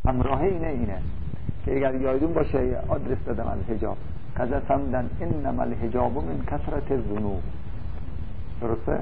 همراه اینه که اگر یادون باشه آدرس دادم الحجاب قضا سمدن انما الحجاب من کثرت الذنوب. درسته؟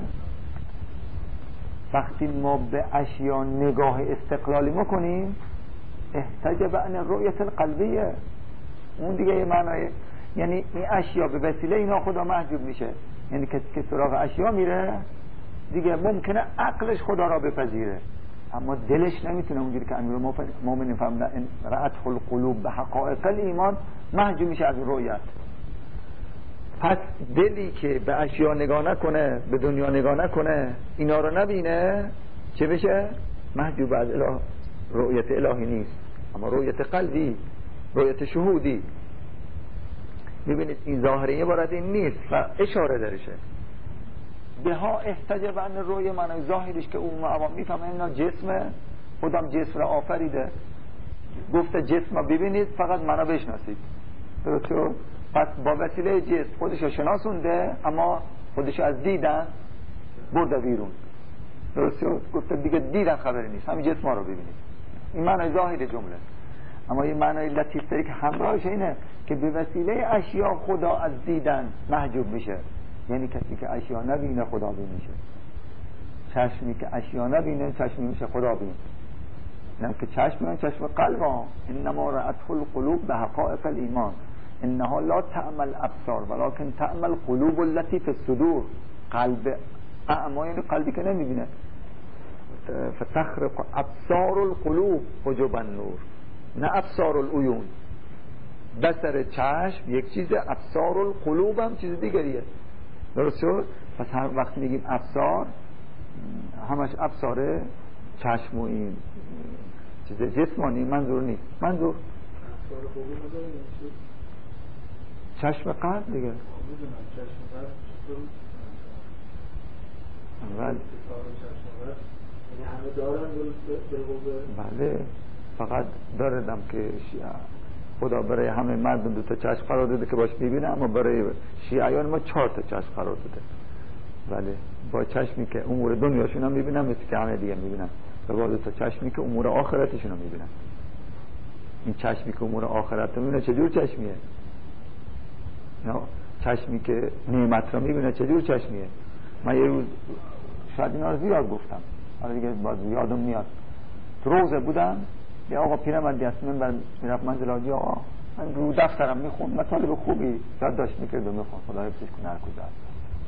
وقتی ما به اشیا نگاه استقلالی میکنیم احتجب عن الرؤیت القلبیه، اون دیگه یه معنی، یعنی این اشیا به وسیله اینا خدا محجوب میشه. یعنی کسی که سراغ اشیا میره دیگه ممکنه عقلش خدا را بپذیره اما دلش نمیتونه، اونجوری که امیرالمومنین فرمودن رأت القلوب به حقائق الایمان محجوب میشه از رؤیت. پس دلی که به اشیا نگاه نکنه، به دنیا نگاه نکنه، اینا رو نبینه، چه بشه؟ محجوب از اله، رؤیت الهی نیست، اما رؤیت قلبی، رؤیت شهودی. میبینید این ظاهری عبارت این نیست و اشاره درشه. به ها احتجب عن روی معنی ظاهریش که اون عوام میفهمه اینا جسمه، خودم جسم را آفریده، گفته جسم را ببینید فقط منو بشناسید. درسته؟ پس با وسیله جسم خودشو شناسونده اما خودشو از دیدن برده بیرون. درسته؟ گفته دیگه دیدن خبری نیست، همین جسم رو ببینید. این معنی ظاهر جمله. اما این معنی لطیفتری که همراهش اینه که به وسیله اشیا خدا از دیدن محجوب میشه. یعنی کسی که اشیا نبینه خدا بین میشه، چشمی که اشیا نبینه چشمی میشه خدا بین. نه که چشم چشم قلب ها، انما رأت القلوب به حقائق الایمان انها لا تعمل ابصار ولكن تعمل قلوب التي في الصدور. قلب اعما یعنی قلبی که نمیبینه. فتخرق ابصار القلوب حجب النور، نه ابصار العیون. بصر چشم یک چیز، ابصار القلوب هم چیز دیگریه. درست شد؟ پس هر وقت میگیم ابصار همش ابصار چشم و این چیز جسمانی منظور نیست. منظور چشم قلب دیگه. بله، فقط داردم که خدا برای همه مردم 2 تا چشم قرار داده که باش میبینه، اما برای شیعیان ما 4 تا چشم قرار داده. بله، با چشمی که امور دنیاشون هم میبینن مثل که همه دیگه میبینن، و با 2 تا چشمی که امور آخرتشون هم میبینن. این چشمی که امور آخرت رو میبینه چجور چشمیه؟ نه، چشمی که نعمت رو میبینه چجور چشمیه؟ من یه روز شاید اینا رو زیاد گفتم، حالا دیگه باز یادم میاد. تو روزه بودم، یه آقا پیرمردی هست من میرفت منزل حاجی آقا، من رو دفترم میخوند، مطالب خوبی یادداشت میکرد و میخوند، خدا حفظش کنه هر کجا هست.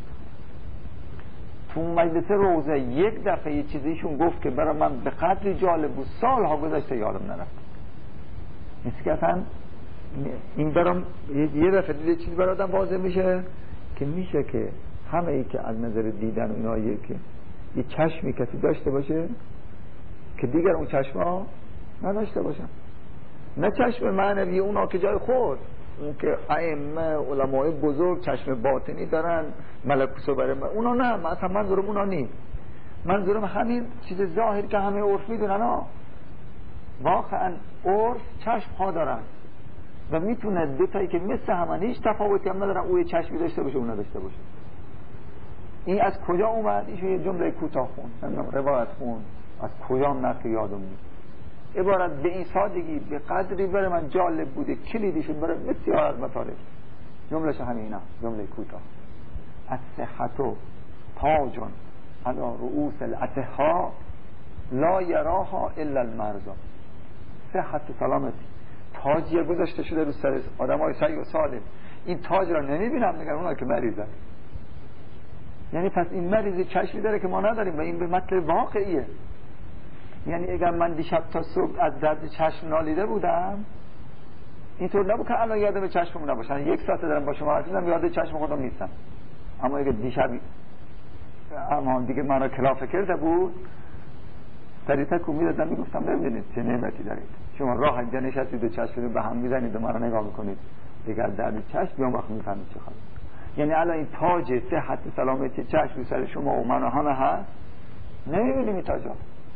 تو مجلس روزه یک دفعه یه چیزیشون گفت که برای من به قدری جالب بود، سالها گذشته یادم نرفت. مثل که اصلا این برام یه دفعه یه چیز برای آدم واضح میشه که میشه که همه ای که از نظر دیدن و اینا یه چشمی کسی داشته باشه که دیگر اون چشم‌ها نداشته باشن. نه چشم معنوی اونا که جای خود، اون که ائمه علمای بزرگ چشم باطنی دارن، ملکوت برای اونا نه، من اصلا منظورم اونا نیست. منظورم همین چیز ظاهر که همه عرف میدونن ها. واقعا عرف چشم ها دارن و میتونه 2 تایی که مثل همن هیچ تفاوتی هم ندارن، او یه چشمی داشته باشه اون نداشته باشه. این از کجا اومد؟ ایشون یه جمله کوتاه خوند، روایت خوند، از کجا هم نه که یادم نیست. عبارت به این سادگی به قدری برای من جالب بوده، کلیدیشون برای بسیار از مطالب. جملهش همینه، جمله کوتاه: الصحة تاج علی رؤوس الاطهاء لا یراها الا المرضى. صحت و سلامتی تاجیه گذاشته شده رو سر آدمای صحیح و سالم. این تاج را نمیبینم مگر اونها که مریضن. یعنی پس این مریضی چشمی داره که ما نداریم و این به مطلب واقعیه. یعنی اگر من دیشب تا صبح از درد چشم نالیده بودم، اینطور نبود که الان یادم چشمم نباشه. 1 ساعت دارم با شما حرف میزنم یاد چشم خودم نیستم. اما اگر دیشب اما دیگه من را کلافه کرده بود، سریعتر کومی دادم میگفتم ببینید چه نعمتی دارید. شما راه اینجا نشستید و چشم به هم میزنید و من را نگاه میکنید. دیگر درد چشم بیام وقت میفهمید چه خواهد. یعنی الان این تاج صحت سلامتی چشم سر شما و من و همه هست، نمیبینیم این تاجا.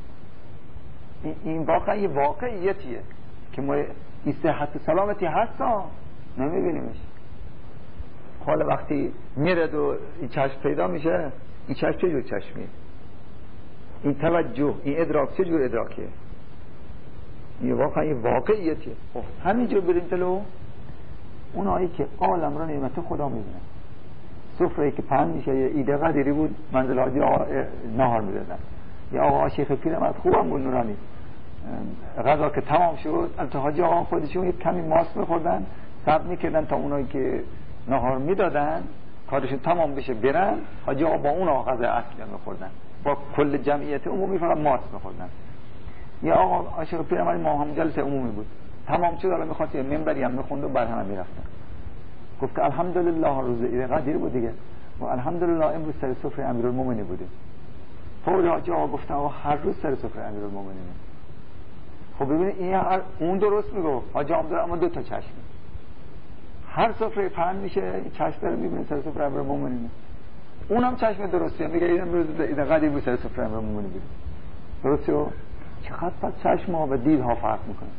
این واقعا یه واقعیتیه که ما این صحت سلامتی هست نمیبینیمش. حالا وقتی میرد و این چشم پیدا میشه، این چشم چه جور چشمیه؟ این توجه، این ادراک چه جور ادراکیه؟ این واقعا این واقعیتیه. خب همینجور بریم جلو. اونایی که عالم را نعمت خدا میدونن، سفره‌ای که پهن میشه، یه ایده قدیری بود منزل حاجی نهار میدادن، یا آقا شیخ پیرمرد خوبم بود نورانی، غذا که تمام شد البته حاجی آقا خودشون یک کمی ماست میخوردن، صبر میکردن تا اونایی که نهار میدادن کارشون تمام بشه برن، حاجی آقا با اون آقا غذا اصلی میخوردن، با کل جمعیت عمومی فقط ماست میخوردن. یا آقا شیخ پیرمرد ما هم جلسه عمومی بود، تمام شد الان میخواست یه منبری هم میخوند و بعد هم میرفتن. گفت که الحمدلله روز ایده قدیر بود دیگه، و الحمدلله امروز سر سفره امیرالمومنین بودیم. فوری حاجی آقا گفتن آقا هر روز سر سفره امیرالمومنینه. خب ببینید این اون درست میگه حاجی آقا داره، اما دو تا چشم، هر سفره پهن میشه این چشم داره میبینه سر سفره امیرالمومنینه، اونم چشم درستیه میگه این امروز ایده قدیر بود سر سفره امیرالمومنین بودیم. درسته؟ چقدر پس چشم ها و دیدها فرق میکنه.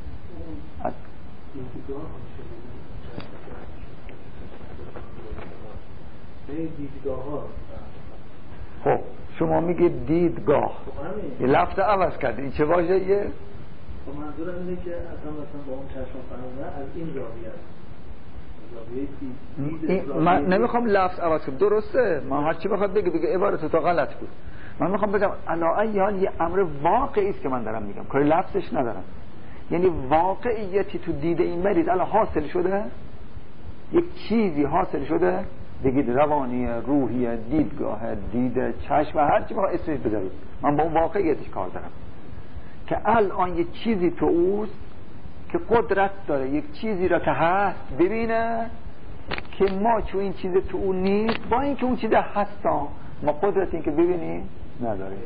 خب شما میگه دیدگاه، یه لفظ عوض کرده، این چه واژه‌ایه؟ خب منظورم اینه که اصلا با اون چشم فهمیدن از این زاویه من نمیخوام لفظ عوض کنم، درسته، من هر چی بخواد بگه عبارت تو غلط بود، من میخوام بگم علی حال یه امر واقعی است که من دارم میگم، کاری لفظش ندارم. یعنی واقعیتی تو دید این مریض الان حاصل شده، یک چیزی حاصل شده، بگید روانی، روحی، دیدگاه، دید، چشم، هر چی بخواد اسمش بذارید، من با اون واقعیتش کار دارم که الان یک چیزی تو اوست که قدرت داره یک چیزی را که هست ببینه که ما چون این چیز تو اون نیست، با اینکه اون چیز هستا ما قدرت این که ببینیم نداره.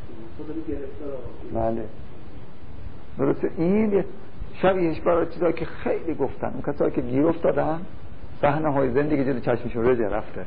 بله درسته. این شبیهش برای چیزایی که خیلی گفتن، اون کسایی که گیر افتادن صحنه های زندگی جلوی چشمشون رجع رفته.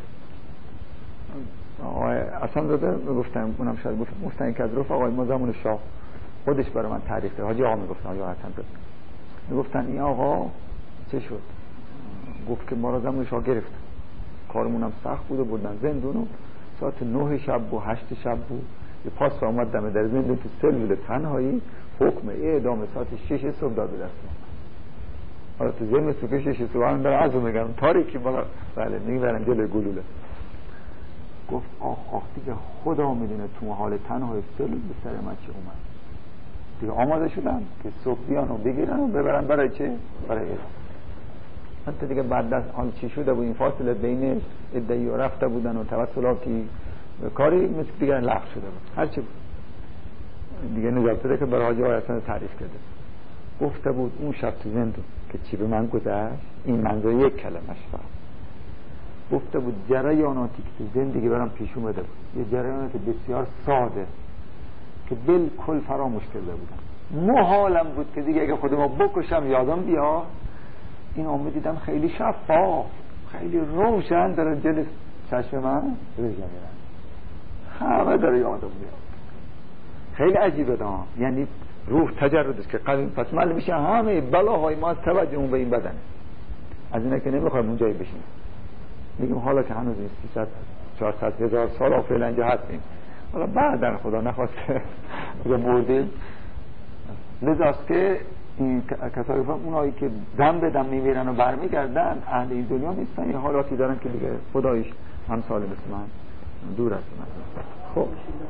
آقای اصلا داده میگفتن، اونم شاید گفتن که از رفت آقای ما زمان شاه خودش برای من تعریف کرد، حاجی آقا میگفتن، حاجی حسن داده میگفتن این آقا چه شد، گفت که ما را زمان شاه گرفتن، کارمونم سخت بود و بردن زندونو، ساعت 9 شب و 8 شب بود، یه پاس آمد دم در زندون تو سلول تنهایی، حکم اعدام ساعت 6 صبح داد به دست. حالا تو زمین تو 6 صبح هم دارم از اون میگم تاریکی بالا، بله میبرم جلوی گلوله. گفت آخ دیگه خدا میدونه تو حال تنهای سلول به سر من چه اومد، دیگه آماده شدم که صبح بیان و بگیرن و ببرن برای چه؟ برای اعدام. حتی دیگه بعد از آن چی شده بود، این فاصله بین ادعی و رفته بودن و توسلاتی کاری مثل دیگه لغو شده بود، هرچی بود دیگه نجات بده که برای حاجی آقای حسن تعریف کرده. گفته بود اون شب تو زندون که چی به من گذشت، این منظور یک کلمش فقط. گفته بود جریاناتی که تو زندگی برام پیش اومده بود یه جریانات بسیار ساده که بالکل فراموش کرده بودم، محالم بود که دیگه اگه خودمو بکشم یادم بیا، این امید دیدم خیلی شفاف، خیلی روشن داره جلوی چشم من رژه میرن، همه داره یادم بیاد. خیلی عجیبه ده، یعنی روح تجردش که قدیم، پس معلوم میشه همه بلاهای ما از توجه اون به این بدنه، از اینه که نمیخوایم اون جایی بشیم. میگیم حالا که هنوز 300-400 هزار سال فعلا اینجا هستیم، حالا بعدن خدا نخواسته بردیم. لذاست که این کسایی اونایی که دم به دم میمیرن و برمیگردن اهل این دنیا نیستن، یه حالاتی دارن که دیگه خدایش هم سال مثل من دور از من. خب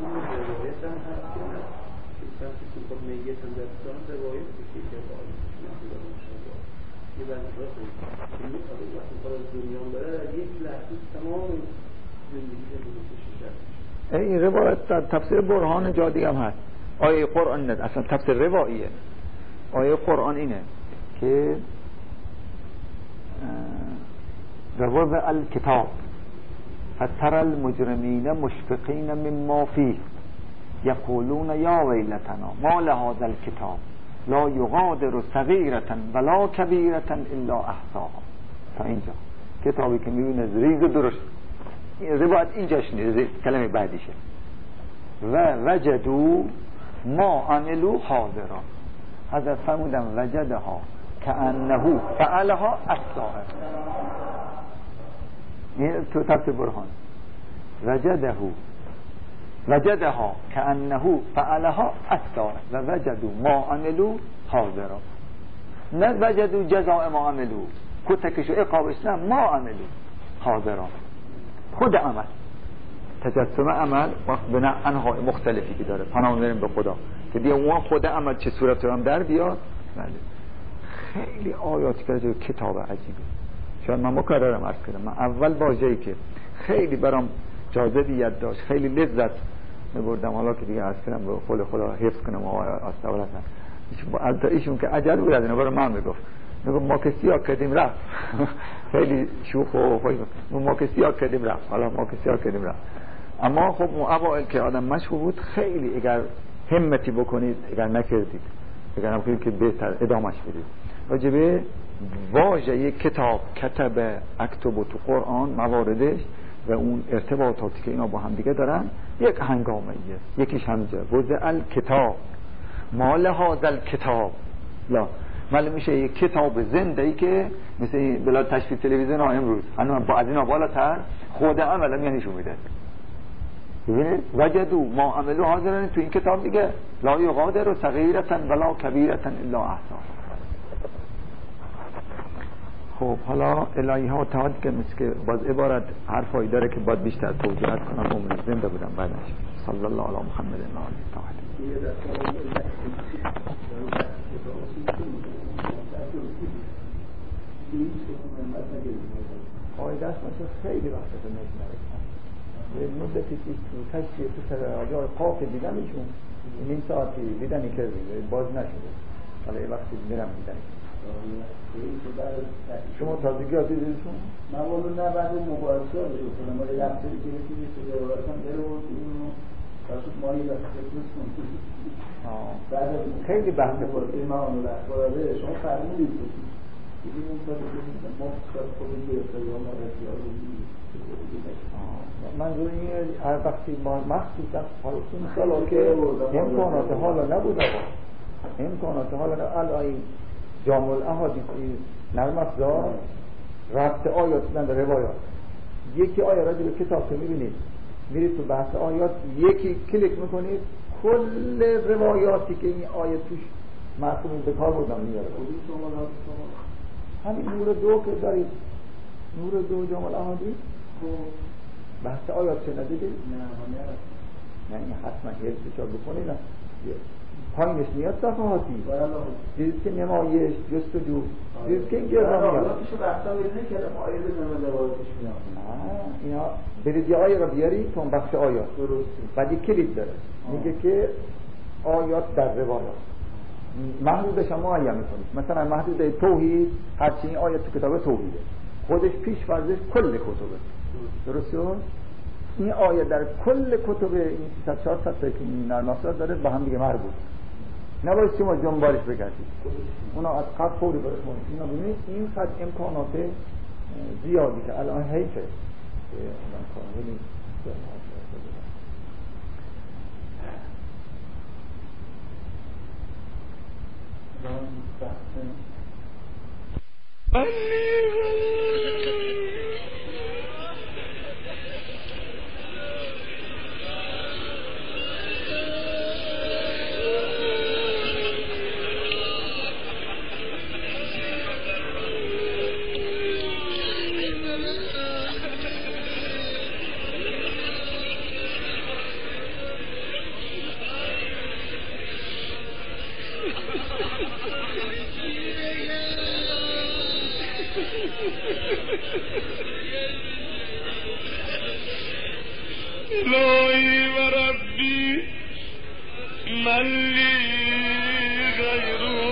این روایت در تفسیر برهان جا دیگه هم هست، آیه قرآن نه، اصلا تفسیر رواییه. آیه قرآن اینه که روض الکتاب فتر المجرمین مشفقین مما فیه یقولون یا ویلتنا ما لهذا الکتاب لا یغادر صغیرة ولا کبیرة الا احصاها. تا اینجا کتابی که میبینه ریز و درشت، روایت اینجاش نیست، کلمه بعدیشه و وجدوا ما عملوا حاضرا. حضرت فرمودن وجدها کأنه فعلها الساحر. این تو تفسیر برهان وجده وجدها كأنه فعلها اکثر و وجدوا ما عملوا حاضرا. نه وجدوا جزاء ما عملوا کتکش و عقابش، نه ما عملوا حاضرا. خود عمل، تجسم عمل وقت به انواع مختلفی که داره، پناه میبریم به خدا که دیگه اون خود عمل چه صورت رو هم در بیاد. بله خیلی آیاتی که راجع به کتاب عجیبه. شاید من مکررم عرض کردم، من اول واژه‌ای که خیلی برام جاذبیت داشت، خیلی لذت می‌بردم، حالا که دیگه عرض کردم به قول خدا حفظ کنم و استغفر الله، ایشون که عجل بود از اینا برای من میگفت ما که سیاه کردیم رفت خیلی شوخ و خوش ما که سیاه کردیم رفت، حالا ما که سیاه کردیم رفت. اما خب اون اوائل که آدم مشغول بود، خیلی اگر همتی بکنید، اگر نکردید، اگر نکنید که بهتر ادامهش بدید. راجبه واژه کتاب، کتب، اکتب تو قرآن مواردش و اون ارتباطاتی که اینا با هم دیگه دارن یک هنگامه ایه. یکیش همینجا وضع الکتاب مال هذا الکتاب، لا ولی میشه یک کتاب زنده ای که مثل بلا تشبیه تلویزیون ها امروز هنوز با از اینا بالاتر خود عمل هم نشون میده. ببینید وجدوا ما عملوا حاضرن تو این کتاب دیگه، لا یغادر صغیرة ولا کبیرة الا احصاها. خب حالا الهی ها اتحاد که مثل که باز عبارت حرفایی داره که باید بیشتر توضیحات کنم، عمر زنده بودم بعدش. صلی الله علی محمد و آله الطاهرین. قاعده است مثل خیلی وقت تو نمی‌رسم. یه مدتی که تشریح تو سر آجای قاف دیدم ایشون این ساعتی دیدنی که باز نشده، حالا یه وقتی میرم دیدنی. شما تازگی ها دیدیدشون؟ من والا نه بعد مبارزه ها بشو کنم ولی لحظه که یکی که جوارتم بره و اینو برسود مایی لحظه بعد خیلی بحث این ما اونو لحظه شما فرمودید این اون ما خودی گرفته یا ما رسیار من روی هر وقتی ما مخصوصا این سالا که امکانات حالا نبود، امکانات حالا الان جامع الاحادیثی نرم افزار ربط آیات دادن به روایات. یکی آیه راجع به کتاب که میبینید میرید تو بحث آیات، یکی کلیک میکنید کل روایاتی که این آیه توش معصوم به کار بردن میاره. همین نور دو که دارید، نور دو جامع الاحادیث بحث آیات چه ندیدید؟ نه این حتما حفظش بکنید. پایینش میاد صفحاتی دیدید که نمایش جستجو دیدید که این گرام میاد پیشو بحثا بیرونه که آیه بزنم دوازش میاد. اینا برید یه آیه رو بیاری تو اون بخش آیات بعد یک کلید داره میگه که آیات در روایات محدودش هم معین میکنید. مثلا محدود توحید هرچی این آیه تو کتاب توحیده خودش پیش فرضش کل کتبه، درسته؟ این آیه در کل کتب این 300 تا که این نرمافزار داره با هم دیگه مربوط، نباید شما جنبالش بگردید، اونا از قبل فوری برش مونید. اینا ببینید این قد امکانات زیادی که الان حیفه که الان کاملی الهی و ربی من لی غیرو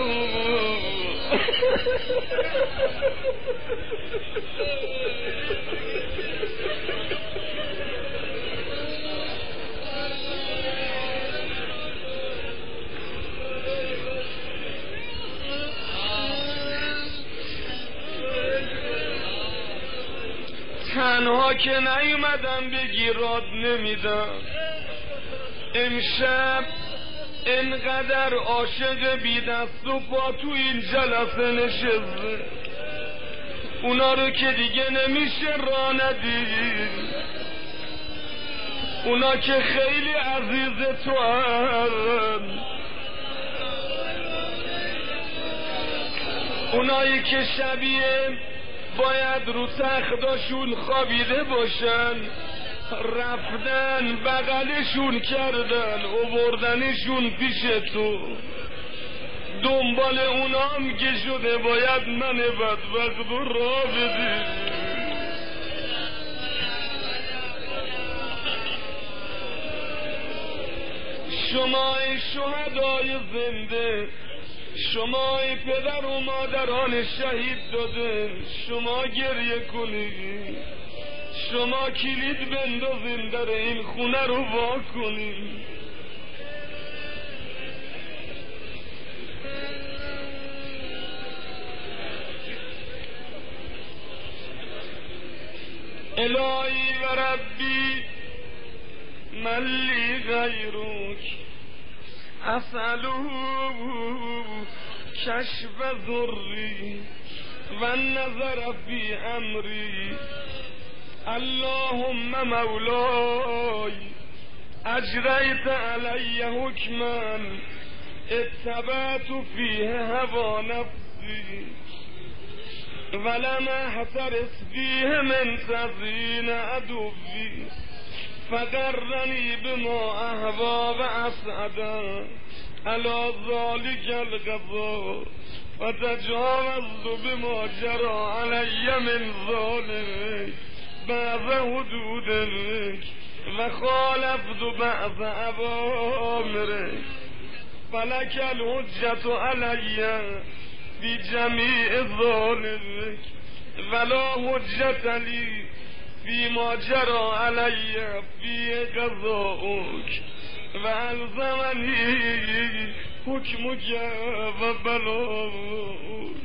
تنها که نیومدم بگیراد نمیدم. امشب انقدر عاشق بی دست و پا تو این جلسه نشسته، اونا رو که دیگه نمیشه راه ندید. اونا که خیلی عزیز تو هن، اونایی که شبیه باید رو تختاشون خوابیده باشن، رفتن بغلشون کردن آوردنشون پیش تو، دنبال اونام که شده باید من بدبخت رو راه بدی. شمای شهدای زنده، شمای پدر و مادران شهید داده، شما گریه کنید، شما کلید بندازین در این خونه رو وا کنید. الهی و ربی من لی غیرک اسأله کشف ذری و النظر فی امری. اللهم مولای اجریت علی حکما اتبعت فیه هوا نفسی ولم احترس فیه من تزیین عدوی فقرنی بما اهوا و اسعدا علی ذالک القضا فتجاوزت بما جرى علی من ذلک بعض حدودک و خالفت بعض اوامرک فلک الحجت علی فی جمیع ذلک ولا حجت لی فی ما جرى علی فی قضاؤک و الزمنی حکمک و بلاؤک.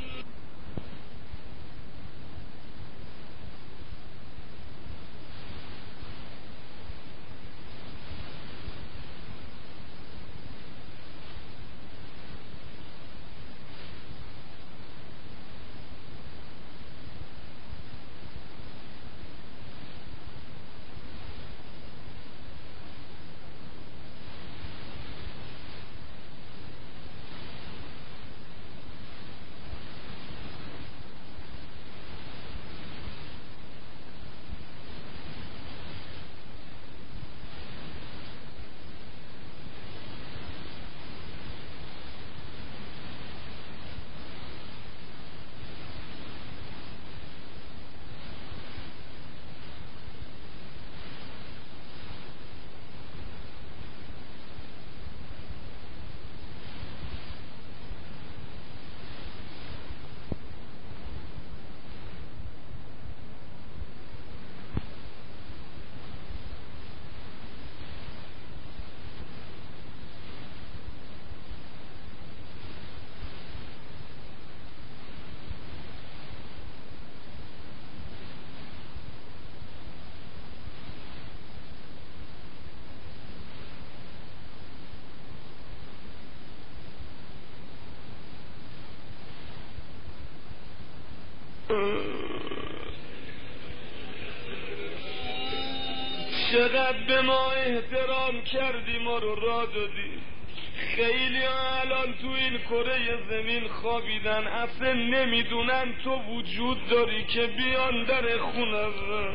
چقدر به ما احترام کردی، ما رو راه دادی. خیلی الان تو این کره زمین خوابیدن، اصلا نمیدونن تو وجود داری که بیان در خونه.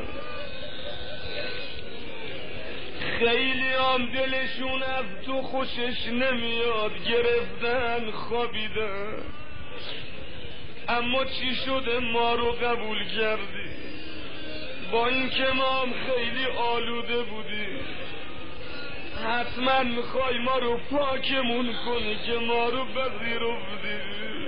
خیلی هم دلشون از تو خوشش نمیاد، گرفتن خوابیدن. اما چی شده ما رو قبول کردی؟ با اینکه ما هم خیلی آلوده بودیم، حتما میخوای ما رو پاکمون کنی که ما رو پذیرفتی.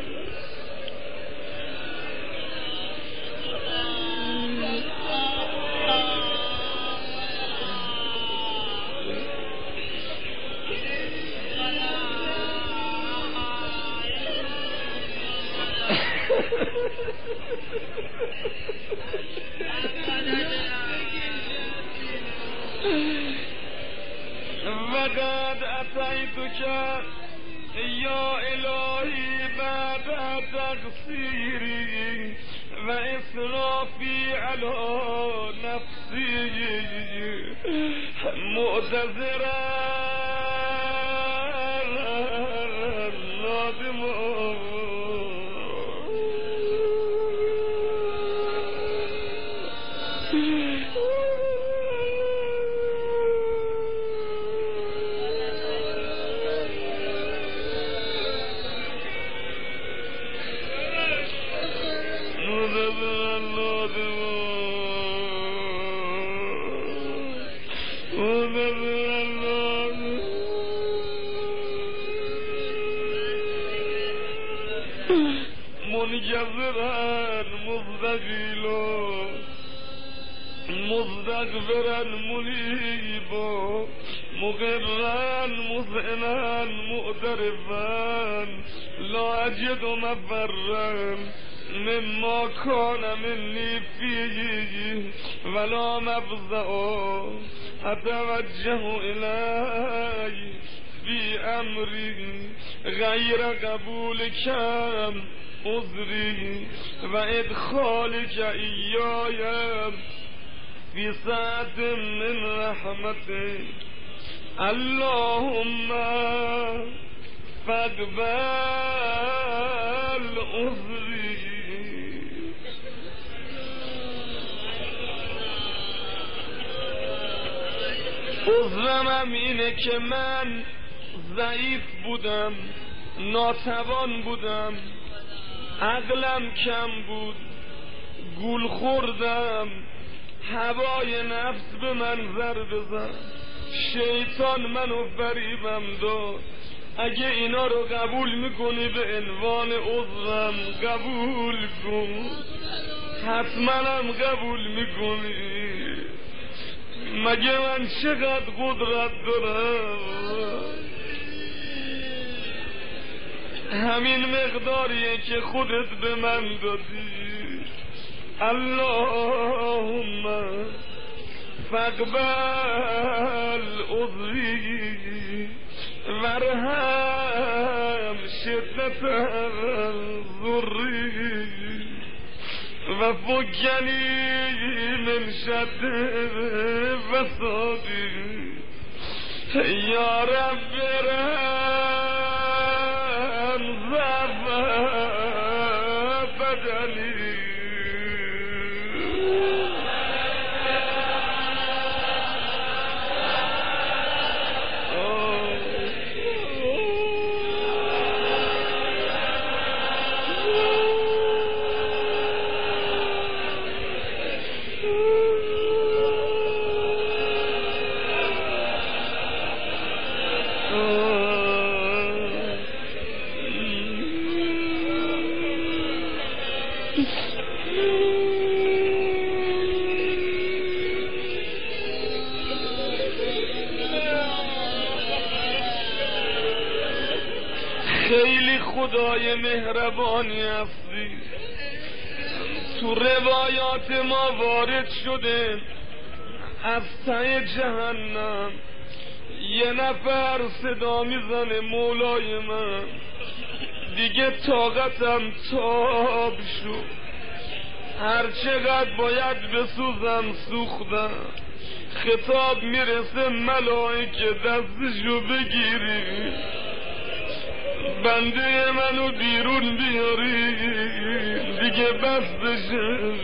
وقد اتیتک یا الهی بعد تقصیری و اسرافی علی نفسی نفسی معتذرم نادمم منجبرن مزدقیلو مزدقبرن منیبو مقرن مزعنن معترفن لا اجد مفرن مما کان منی فیه ولا مفزعو اتوجه الی فی امری غیر قبول کم عذری و ادخالک ایایم فی سعت من رحمتک اللهم فاقبل عذری. عذرم اینه که من ضعیف بودم، ناتوان بودم، عقلم کم بود، گول خوردم، هوای نفس به من ضربه زد، شیطان منو فریبم داد. اگه اینا رو قبول میکنی به عنوان عذرم قبول کن، حتما هم قبول میکنی. مگه من چقدر قدرت دارم؟ همین مقداریه که خودت به من دادی. اللهم فاقبل عذری وارحم شدت ضری و فکنی من شد فسادی یا رب رحم ضعف بدنی. خیلی خدای مهربانی هستی. تو روایات ما وارد شده از ته جهنم یه نفر صدا میزنه مولای من، دیگه طاقتم تاب شد، هر چقدر باید بسوزم سوختم. خطاب میرسه ملائکه دستشو بگیری، بنده منو بیرون بیاری، دیگه بس بشه.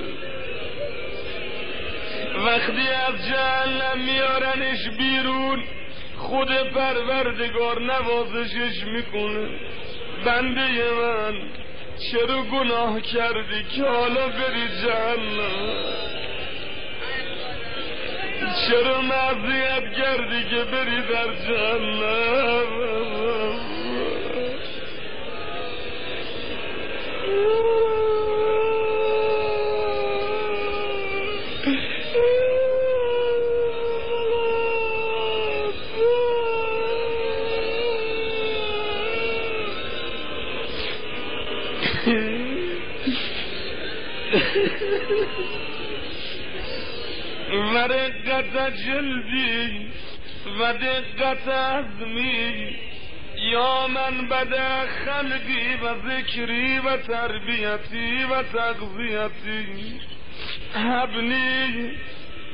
وقتی از جهنم میارنش بیرون خود پروردگار نوازشش میکنه. بنده من چرا گناه کردی که حالا بری جهنم؟ چرا معصیت کردی که بری در جهنم؟ و رقت جلدی و دقت عزمی یا من بدا خلقی و ذکری و تربیتی و تغذیتی هبنی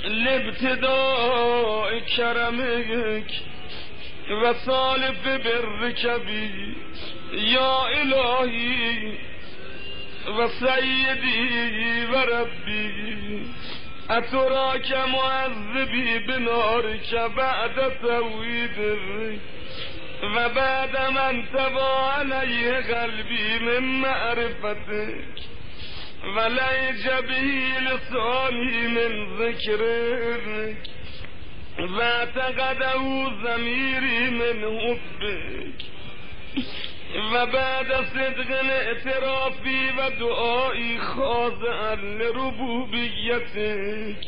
لابتداء کرمک و سالف برک بی یا الهی و سیدی و ربی اتراک معذبی بنارک بعد توحیدک و بعد من تبا علیه قلبی من معرفتک و لیج بهی لسانی من ذکرک و اعتقده ضمیری من حبک و بعد صدق اعترافی و دعایی خاضعا لربوبیتک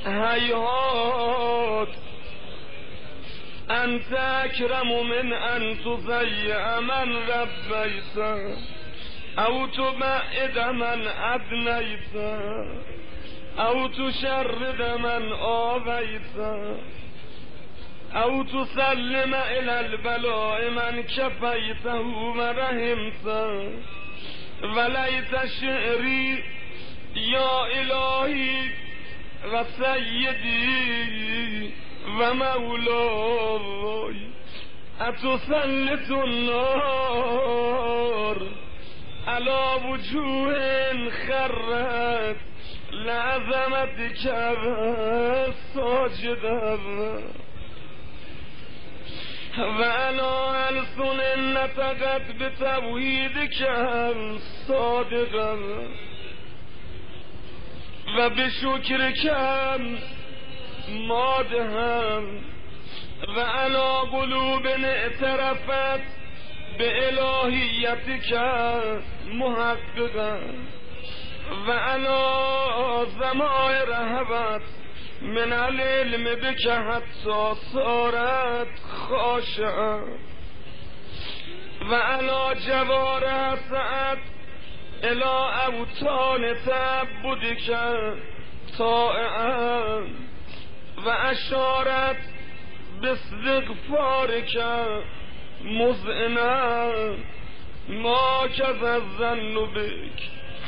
هیهات انت اکرم من ان تضیع من ربیت او تبعد من ادنیت او تشرد من آویت او تسلم الى البلاء من کفیته و رحمت ولیت شعری یا الهی و سیدی و مولای اتسلط النار على وجوه خرت لعظمتك ساجدا و علی السن نطقت بتوحیدک صادقا و بشکرک مادها و علی قلوب اعترفت به الهیتک محققا و علی ضمائر هبت من العلم بک حتی صارت خاشعا و علی جوارح سعت الى اوطان تعبدک طائعا و اشارت باستغفارک مذعنا ما کذ الظن بک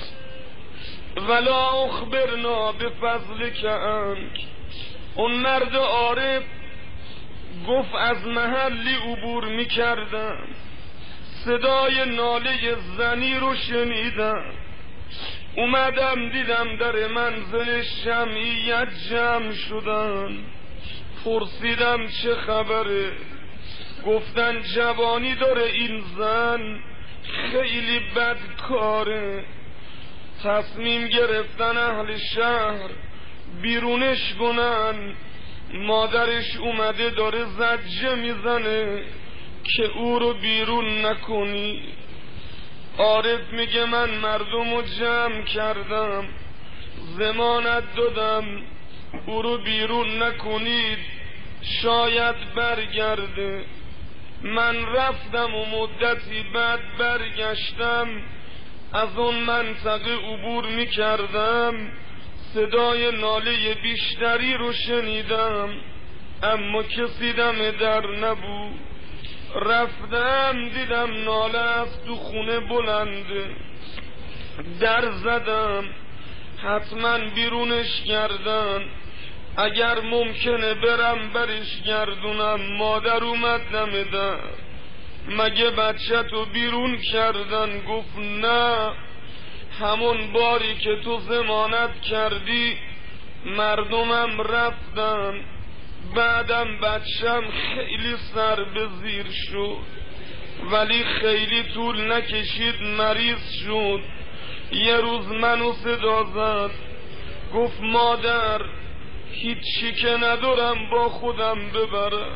ولا اخبرنا بفضلک انک. اون مرد عارف گفت از محلی عبور میکردم، صدای ناله زنی رو شنیدم، اومدم دیدم در منزل شمعیت جمع شدن، پرسیدم چه خبره، گفتن جوانی داره این زن، خیلی بدکاره، تصمیم گرفتن اهل شهر بیرونش کنن، مادرش اومده داره زجه میزنه که او رو بیرون نکنی. عارف میگه من مردم رو جمع کردم، ضمانت دادم او رو بیرون نکنید، شاید برگرده. من رفتم و مدتی بعد برگشتم، از اون منطقه عبور میکردم، صدای ناله بیشتری رو شنیدم اما کسی دم در نبود. رفتم دیدم ناله از تو خونه بلنده، در زدم، حتما بیرونش کردن، اگر ممکنه برم برش گردونم. مادر اومد دم در، مگه بچه تو بیرون کردن؟ گفت نه، همون باری که تو ضمانت کردی مردمم رفتن، بعدم بچم خیلی سر به زیر شد، ولی خیلی طول نکشید مریض شد. یه روز منو صدا زد، گفت مادر هیچی که ندارم با خودم ببرم،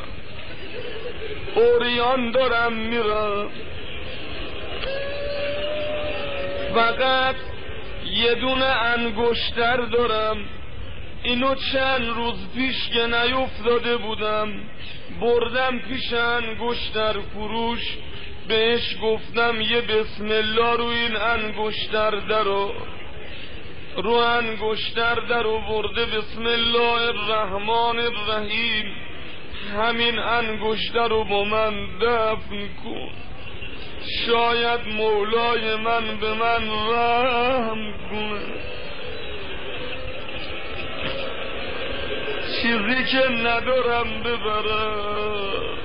اوریان دارم میرم، فقط یه دونه انگشتر دارم، اینو چند روز پیش که نیفتاده بودم بردم پیش انگشتر فروش، بهش گفتم یه بسم الله رو این انگشتر رو انگشتر درو برده، بسم الله الرحمن الرحیم، همین انگشتر رو با من دفن کن، شاید مولای من به من رحم کنه. چیزی که ندارم ببرم.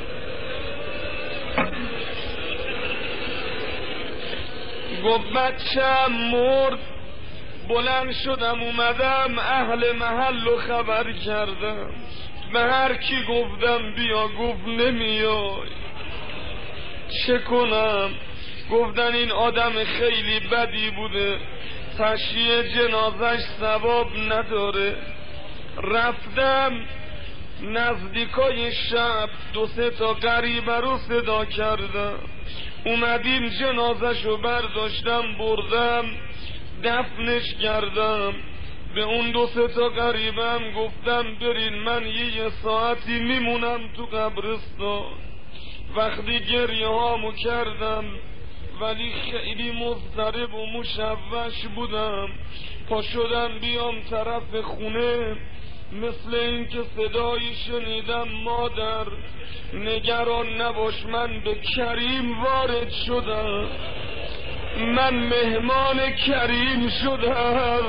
گفت بچه‌م مرد. بلند شدم اومدم اهل محل رو خبر کردم. به هر کی گفتم بیا گفت نمیای. چه کنم؟ گفتن این آدم خیلی بدی بوده، تشییع جنازش ثواب نداره. رفتم نزدیکای شب 2-3 تا غریبه رو صدا کردم، اومدیم جنازش رو برداشتم بردم دفنش کردم. به اون 2-3 تا غریبم گفتم برین، من یه ساعتی میمونم تو قبرستان. وقتی گریه هامو کردم ولی خیلی مضطرب و مشوش بودم، پا شدم بیام طرف خونه، مثل این که صدایی شنیدم مادر نگران نباش من به کریم وارد شدم، من مهمان کریم شدم،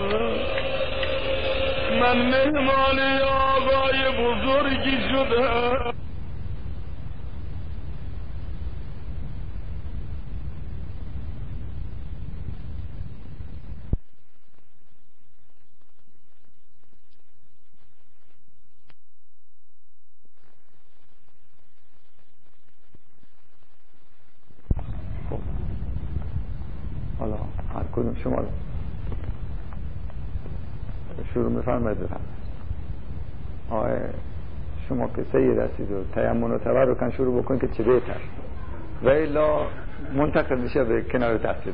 من مهمان آقای بزرگی شدم. حالا هر کدوم شما شروع می‌فرمایید بفرمایید. شما قصه رسید و تیمم و تبرکن شروع بکن که چه بهتر، و الا منتقل میشه به کنار تصویر.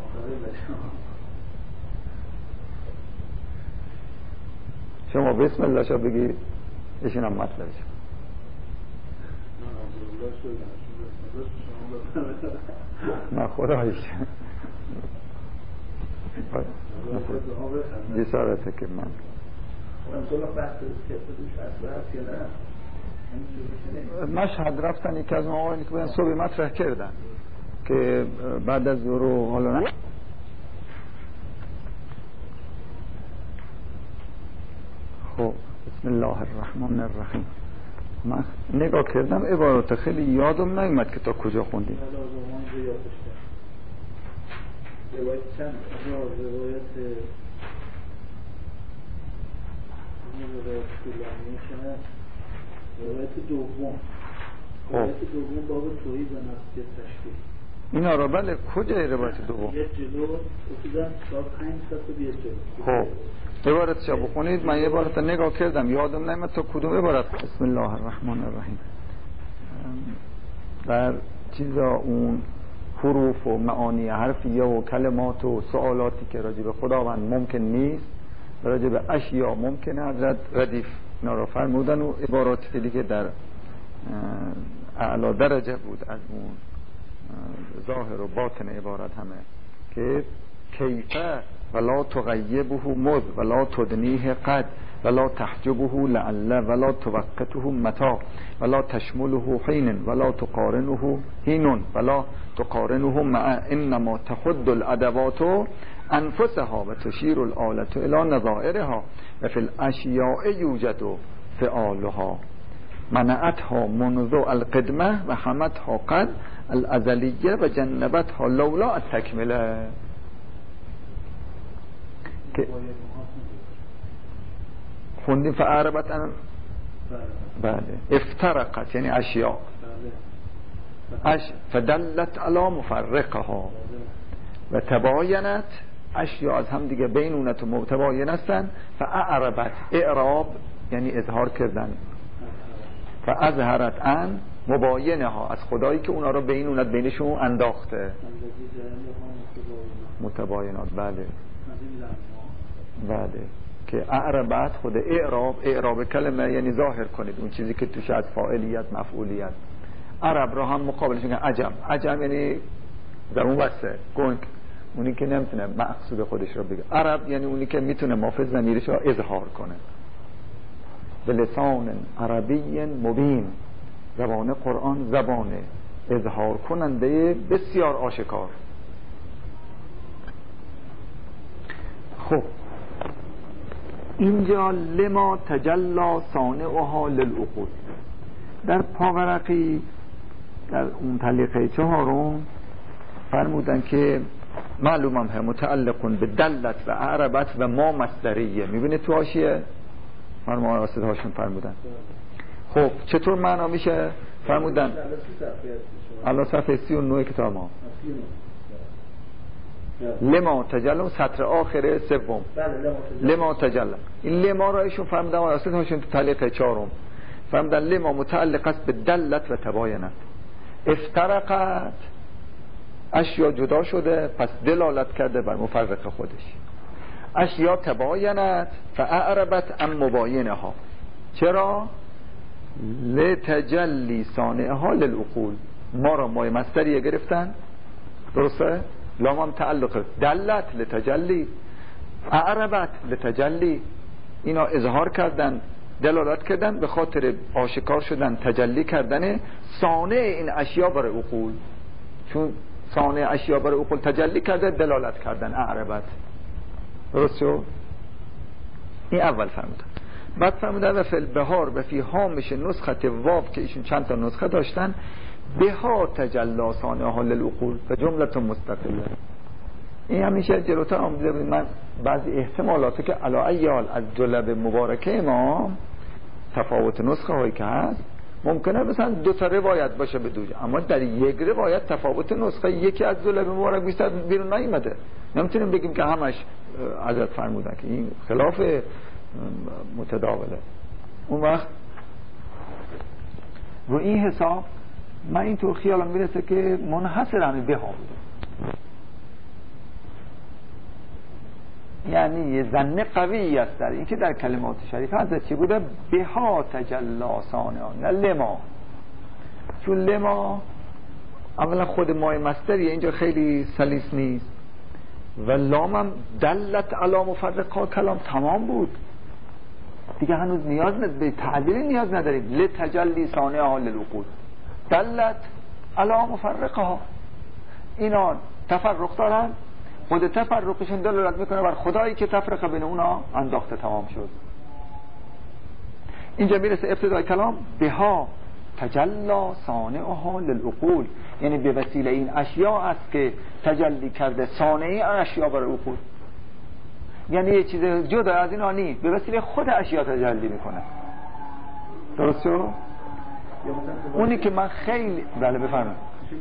شما بسم الله شو بگید ایشون هم مطلبش. نه خدایش جسارته که من مشهد رفتن یکی از آقایانی که باید صبح مطرح کردن که بعد از ظهر حالا نه خب بسم الله الرحمن الرحیم. من نگاه کردم عبارات خیلی یادم نیومد که تا کجا خوندیم. روایت چند روایت دوم باب توحید و نفس تشکیل اینا را بله کجای روایت دوم؟ یه جلو اصلا باب 5 صفحه بیاد جلو. خب عبارت شا بخونید. من یه عبارت نگاه کردم یادم نمیاد تا کدوم عبارت. بسم الله الرحمن الرحیم. در چیزا اون حروف و معانی حرفیه و کلمات و سوالاتی که راجع به خداوند ممکن نیست، راجع به اشیا ممکنه، حضرت ردیف اینا را فرمودن و عبارات دیگه در اعلی درجه بود از اون ظاهر و باطن عبارت همه که کیفه ولا تغیبه مذ ولا تدنیه قد ولا تحجبه لعل ولا توقته متا ولا تشمله حین ولا تقارنه حین ولا تقارنه مع انما تحد الادوات انفسها و تشیر الآلة الى نظائرها و فی الاشیاء یوجد فعالها منعتها منذ القدمه و حمتها قد الازلیه و جنبتها لولا التکمله. خوندیم فعربت بله افترقت یعنی اشیاء فدلت علی مفرقها و تباینت اشیاء از هم دیگه بینونت و متباین هستن. فاعربت اعراب یعنی اظهار کردن، فاظهرت ان مباینها از خدایی که اونا رو بینونت بینشون انداخته متباینات. بله بله که اعربت خود اعراب کلمه یعنی ظاهر کنید اون چیزی که توش از فاعلیت مفعولیت. عرب را هم مقابلش میگن عجم یعنی زبون بسته گنگ، اونی که نمیتونه مقصود خودش رو بگه. عرب یعنی اونی که میتونه مافز ضمیرش رو اظهار کنه. به لسان عربی مبین، زبان قرآن زبان اظهار کننده بسیار آشکار. اینجا لما تجلا صانعها للعقول، در پاورقی در اون تعلیق 4 فرمودن که معلومم هم متعلقون به دلت و اعربت و ما مصدریه. میبینید تو حاشیه مرموم آسد هاشون فرمودن. خب چطور معنا میشه؟ فرمودن الله صفحه 39 کتاب ما لما تجلا سطر آخر 3 لما تجلا. این لما را ایشون فرمودن آسد هاشون تو تعلیق 4 فرمودن لما متعلق است به دلت و تباینت. افترقت اشیا جدا شده پس دلالت کرده بر مفرق خودش. اشیا تباینت فاعربت عن مباینها. چرا؟ لتجلی صانعها للعقول. ما را مای مصدریه گرفتن، درسته؟ لام هم تعلق دلت لتجلی، اعربت لتجلی، اینا اظهار کردن دلالت کردن به خاطر آشکار شدن تجلی کردن صانع این اشیا بر عقول. چون صانع اشیا بر عقول تجلی کرده دلالت کردن اعربت. درست شد؟ این اول فرمودن. بعد فرمودن و فی البهار و فی هامش نسخت واو که ایشون چند تا نسخه داشتن بها تجلا صانعها للعقول و جملت مستقله. این همیشه جلوتر آمده بود. من بعضی احتمالاتی که علی ایال از جلب مبارکه ما تفاوت نسخه هایی که هست ممکنه مثلا 2 تا روایت باشه به دوجه، اما در یک روایت تفاوت نسخه یکی از جلب مبارک بیشتر بیرون نیامده. نمیتونیم بگیم که همش حضرت فرمودن که این خلاف متداوله. اون وقت رو این حساب من اینطور خیالم میرسه که منحصر همین بها بوده، یعنی یه ظن قوی است در این که در کلمات شریف حضرت چی بوده؟ بها تجلا صانعها نه لما. چون لما اولا خود مای مصدریه اینجا خیلی سلیس نیست و لامم دلت علی مفرقها کلام تمام بود دیگه، هنوز نیاز به تعدیل نیاز نداریم. لتجلی صانعها للعقول دلت علی مفرقها. اینا تفرق دارن، خود تفرقشون دلالت میکنه بر خدایی که تفرقه بین اونا انداخته تمام شد. اینجا میرسه ابتدای کلام بها تجلا صانعها للعقول، یعنی به وسیله این اشیاء است که تجلی کرده صانعی اشیاء بر عقول. یعنی یه چیز جدا از اینا نی، به وسیله خود اشیاء تجلی میکنه. درست شد؟ اونی که من خیلی بله بفرمایید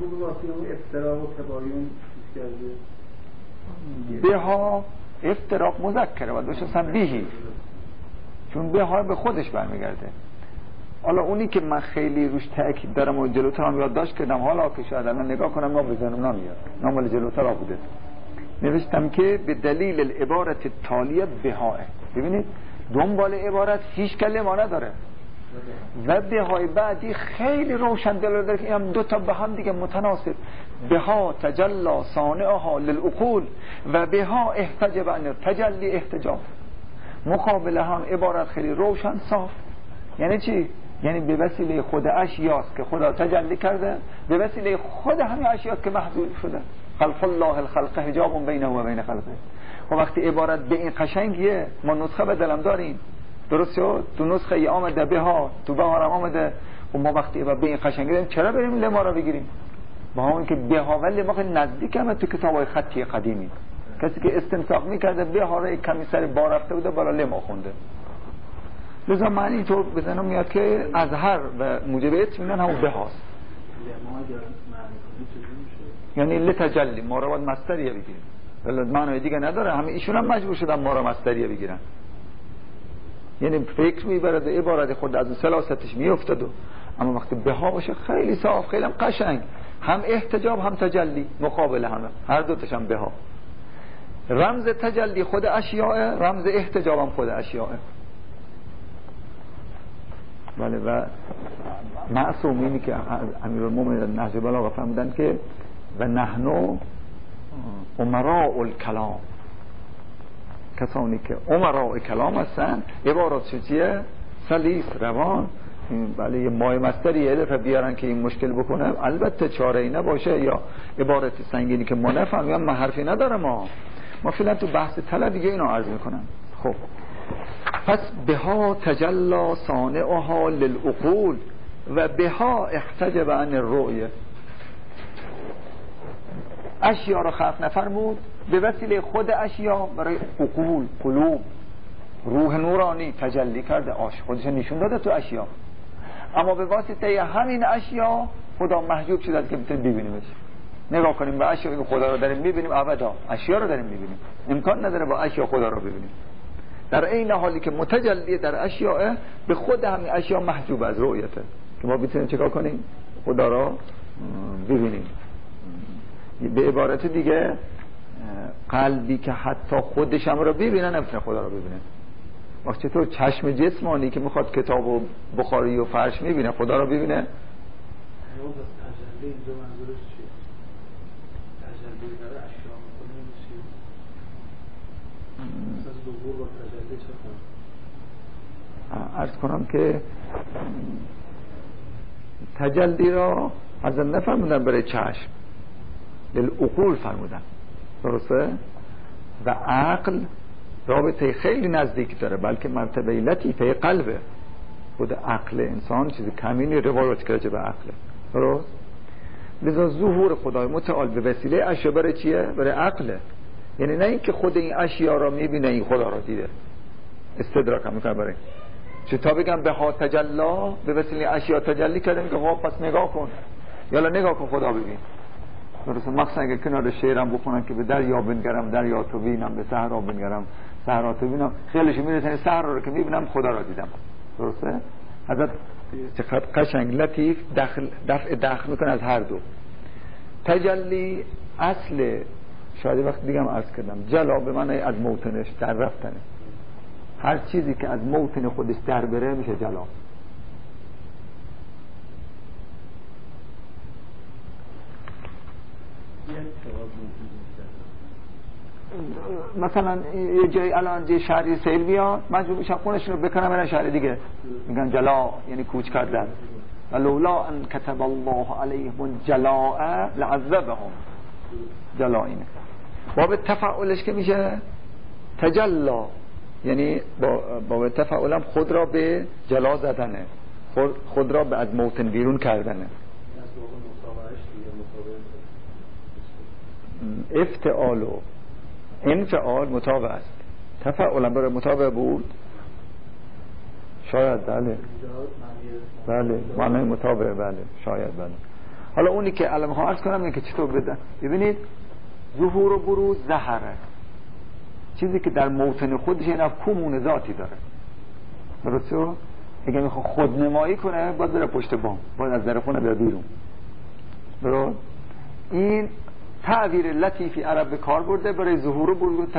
بها افتراق مذکره و دوش اصلا بیهی، چون بها به خودش برمیگرده. حالا اونی که من خیلی روش تأکید دارم و جلوتر هم یادداشت کردم، حالا که شاید الان نگاه کنم ما بزنم نمیاد، نامال جلوتر ها بوده. نوشتم که به دلیل العبارت تالیه بهاه. ببینید دنبال عبارت هیچ کلمه نداره و بهای بعدی خیلی روشن دلالت داره که هم 2 تا به هم دیگه متناسب. بها تجلا صانعها للعقول و بها احتجب عن تجلی احتجاب. مقابل هم عبارت خیلی روشن صاف. یعنی چی؟ یعنی به وسیله خود اشیاست که خدا تجلی کرده، به وسیله خود همین اشیاست که محدود شده. خلق الله الخلق حجاب بینه و بین خلقه. و وقتی عبارت به این قشنگیه ما نسخه بدلم داریم، درست شد؟ تو نسخه ای آمده بها، تو بهارم آمده، و ما وقتی به این قشنگی داریم چرا بریم لما را بگیریم؟ با همون که بها و لما نزدیک همه تو کتابای خطی قدیمی. کسی که استنساخ میکرده بها را کمی سر بار رفته بوده بالا لما خونده. لذا معنی اینطور بزنم میاد که ازهر و موجب اطمینان همون بهاست. یعنی لتجلی ما را باید مصدریه بگیریم، ولی معنی دیگه نداره. همه ایشون هم مجبور شدن ما را مصدریه بگیرن. یعنی فکر میبرد عبارت خود از سلاستش میافتاد، اما وقتی بها باشه خیلی صاف، خیلی هم قشنگ، هم احتجاب هم تجلی مقابل همه، هر دوتش هم بها. رمز تجلی خود اشیاء، رمز احتجاب هم خود اشیاء. بله و معصومینی که امیرالمومنین نهج البلاغه فرمودن که و نحنو امراء الکلام، کسانی که امراء کلام هستن عبارات چیه؟ سلیس روان. بله یه مای مصدری یه دفعه بیارن که این مشکل بکنه البته چاره ای نباشه، یا عبارت سنگینی که ما نفهمیم، ما حرفی نداره. ما فعلا تو بحث طلب دیگه اینو عرض میکنم. خب پس بها تجلی صانعها للعقول و بها احتجب عن الرؤیه. اشیا را خلق نفرمود، به وسیله خود اشیا برای عقول، قلوب، روح نورانی تجلی کرده، خودش نشون داده تو اشیا. اما به واسطه همین اشیا خدا محجوب شده که بتونیم ببینیمش. نگاه کنیم به اشیا، این خدا رو داریم میبینیم، ابدا اشیا رو داریم میبینیم، امکان نداره با اشیا خدا رو ببینیم. در این حالی که متجلی در اشیاء، به خود همین اشیا محجوب از رؤیته که ما بتونیم چیکار کنیم؟ خدا رو ببینیم. به عبارت دیگه قلبی که حتی خودش هم رو ببینه نمیتونه خدا رو ببینه. وقت چطور چشم جسمانی که میخواد کتاب و بخاری و فرش میبینه خدا رو ببینه؟ تجلی اینجا منظورش چیه؟ تجلی داره اشیا میکنه چیه؟ از ظهور با تجلی چه فرق؟ عرض کنم که تجلی را از نفرمودن برای چشم، للعقول فرمودن، درسته؟ و عقل رابطه خیلی نزدیک داره، بلکه مرتبه لطیفه قلبه. خود عقل انسان چیز کمی روایت کرده به عقله، درست؟ لذا ظهور خدای متعال به وسیله اشیا برای چیه؟ برای عقله. یعنی نه اینکه خود این اشیا را میبینه این خدا را دیده، استدراک هم میکنه برای چطور بگم به ها تجلا، به وسیله اشیا تجلی کرده، میگه خب پس نگاه کن، یالا نگاه کن خدا ببین. درسته؟ مخصوصا اگه کنار شعرم بخونن که به دریا بنگرم دریا تو بینم، به صحرا بنگرم صحرا تو بینم، خیلیش میرسن صحرا رو که میبینم خدا را دیدم. درسته؟ حضرت چقدر قشنگ لطیف دفع دخل میکنه از هر دو. تجلی اصل، شاید وقت دیگه هم عرض کردم، جلا به معنی از موطنش در رفتنه. هر چیزی که از موطن خودش در بره میشه جلا. مثلا یه جای الان جای شهری سیل بیاد، مجبور میشن خونشون رو بکنن برن شهر دیگه، میگن جلا یعنی کوچ کردن. ولولا ان كتب الله علیهم الجلاء لعذبهم. جلا اینه. باب تفعلش که میشه تجلا، یعنی باب تفعلم خود را به جلا زدنه، خود را به از موطن بیرون کردنه. افتعال و انفعال متابع است. تفعلم برای متابع بود شاید، بله معنی متابع، بله شاید، بله. حالا اونی که الان میخوام عرض کنم اینه که چطور بدن. ببینید ظهور و بروز ظهره، چیزی که در موطن خودش این کمون ذاتی داره. درسته؟ اگه میخواد خودنمایی کنه باید بره پشت بام، باید از در خونه بیاد بیرون. درست؟ این تعبیر لطیفی عرب به کار برده برای ظهور و بروز.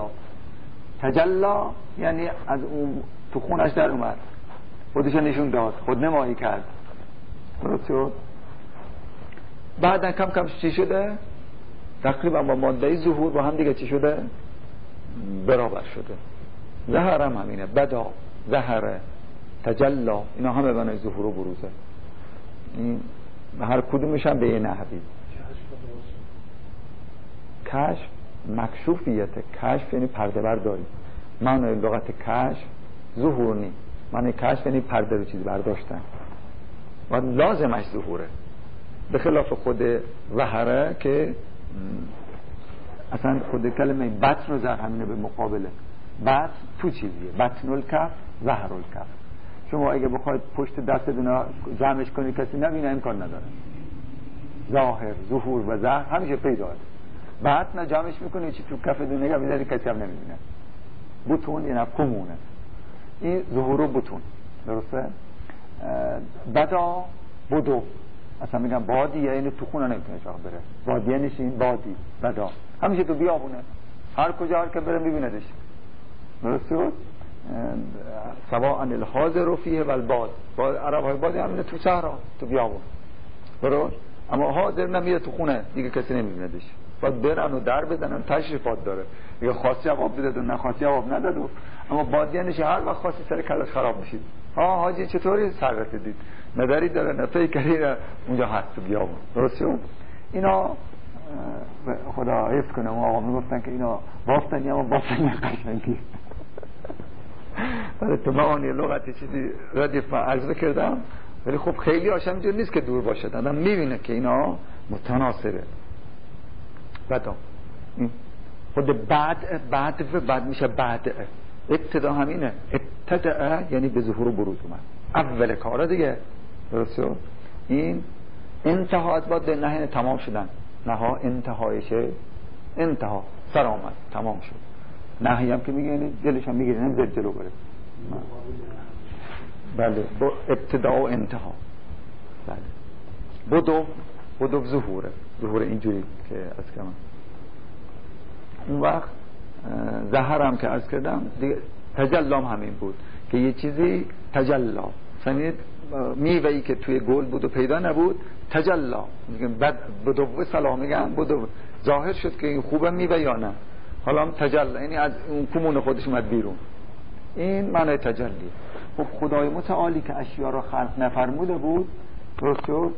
تجلا یعنی از اون تو خونش در اومد، خودش نشون داد، خودنمایی کرد. درست؟ بعدن کم کم چی شده؟ تقریبا با ماده ظهور با هم دیگه چی شده؟ برابر شده. ظهر هم همینه، بدا، ظهر، تجلا، اینا همه بنای ظهور و بروزه. این هر کدومش هم به یه نحوی. کشف مکشوفیت، کشف یعنی پرده برداری. معنی لغت کشف ظهور نی، معنی کشف یعنی پرده رو چیز برداشتن و لازمش ظهوره، به خلاف خود ظهره که اصلا خود کلمه بطن و ظهر همینه به مقابله. بطن تو چیزیه، بطن الکف ظهر الکف. شما اگه بخواید پشت دستتون جمعش کنید کسی نبینه امکان نداره. ظاهر، ظهور و ظهر همیشه پیداست. بطن جمعش میکنید چی تو کفتون نگاه می‌دارید کسی هم نمیبینه. بطون یعنی کمونه، این ظهور و بطون. درسته؟ بدا بدو، اصلا میگم بادی یعنی تو خونه نمیتونه چاق بره، بادیه نشین، بادی، بدا همیشه تو بیابونه، هر کجا هر که بره میبیندش. درسته؟ سواء الحاضر فیه و الباد، عرب های بادی همینه تو صحرا، تو بیابون. درست؟ اما حاضر نمیره تو خونه دیگه کسی نمیبیندش، باید برن و در بزنن، تشریفات داره، یا خاصی آب بده و نه خاصی آب نداد. اما بادیه نشه هر وقت خاصی سر کلش خراب میشید. حاجی چطوری سرت دید؟ نداری داره نه پیکری اونجا هست تو بیابون. درست شد؟ اینا خدا حفظ کنه، ما آقا میگفتن که اینا بافتنی، اما بافتنی قشنگی. برای تو معانی لغتی چیزی ردیف من عرض کردم، ولی خب خیلی هاش همینجور نیست که دور باشه، آدم میبینه که اینا متناسبه. خود بعد میشه بعد ابتدا همینه، ابتداء یعنی به ظهور و بروز اومد، اول کاره دیگه، درسته؟ این انتهاات باید به نهی تمام شدن، نها انتهایشه، انتها سر آمد تمام شد. نهی هم که میگه یعنی دلش هم میگیره نمیذاره جلو بره. بله با ابتدا و انتها. بله بدو ظهور اینجوری که از کمان اون وقت ظهرم که عرض کردم دیگه تجلام همین بود که یه چیزی تجلا، فهمید؟ میوه‌ای که توی گل بود و پیدا نبود تجلا میگن، بعد بدو سلام میگن بدو ظاهر شد که این خوبه میوه یا نه، حالا هم تجلا یعنی از اون کمون خودش اومد بیرون. این معنی تجلی. خب خدای متعالی که اشیا را خلق نفرموده بود، درست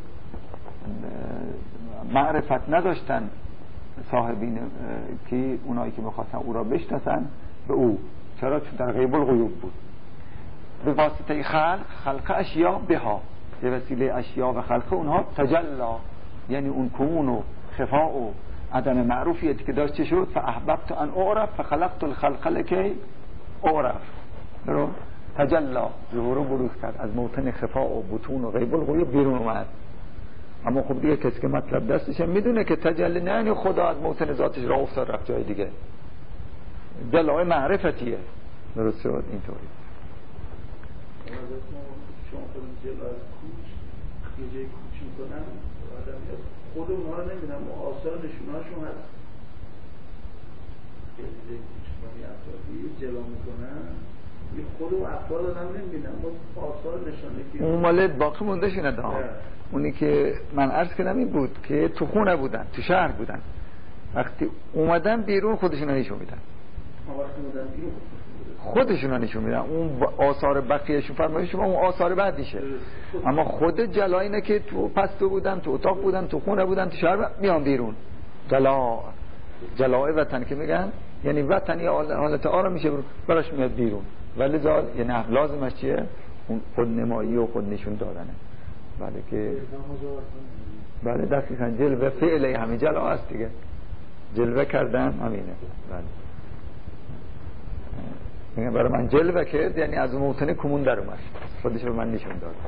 معرفت نداشتن صاحبین که اونایی که میخواستن او را بشناسن به او، چرا؟ چون در غیب الغیوب بود. به واسطه خلق اشیا بها، به وسیله اشیا و خلق اونها تجلا، یعنی اون کمون و خفا و عدم معروفیتی که داشت چه شد؟ فاحببت ان اعرف فخلقت الخلق لکی اعرف. درست؟ تجلا ظهور و بروز کرد، از موطن خفا و بطون و غیب الغیوب بیرون اومد. اما خب دیگه کسی که مطلب دستشه میدونه که تجلی نه یعنی خدا از موطن ذاتش راه افتاد رفت جای دیگه، جلوه معرفتیه. درست شد اینطوری. شما خودم جلوه کوچ یه جای کوچ میکنن آدم خود اونها رو نمیدونم و آثار نشونهاشون هست یه جای کوچ کنی افرادی جلوه میکنن یه خود و افراد آدم نمیدونم و آثار نشانه که اون مالت باقی مونده شونه دا اونی که من عرض کردم این بود که تو خونه بودن، تو شهر بودن، وقتی اومدن بیرون خودشون نشون میدن، خودشون نشون میدن، اون آثار بقیهشون فرمایش شما اون آثار بعدیشه. اما خود جلا اینه که تو پستو بودن، تو اتاق بودن، تو خونه بودن، تو شهر میان بیرون. جلای وطن که میگن یعنی وطن یه حالت آرام میشه براش میاد بیرون، ولی یعنی لازمش چیه؟ اون خودنمایی و خود نشون دادنه. بله که بله دقیقاً جلوه فعله همین جلا هست دیگه، جلوه کردن همینه. بله میگن برای من جلوه کرد یعنی از اون موطن کمون در اومد، خودش رو من نشون داد.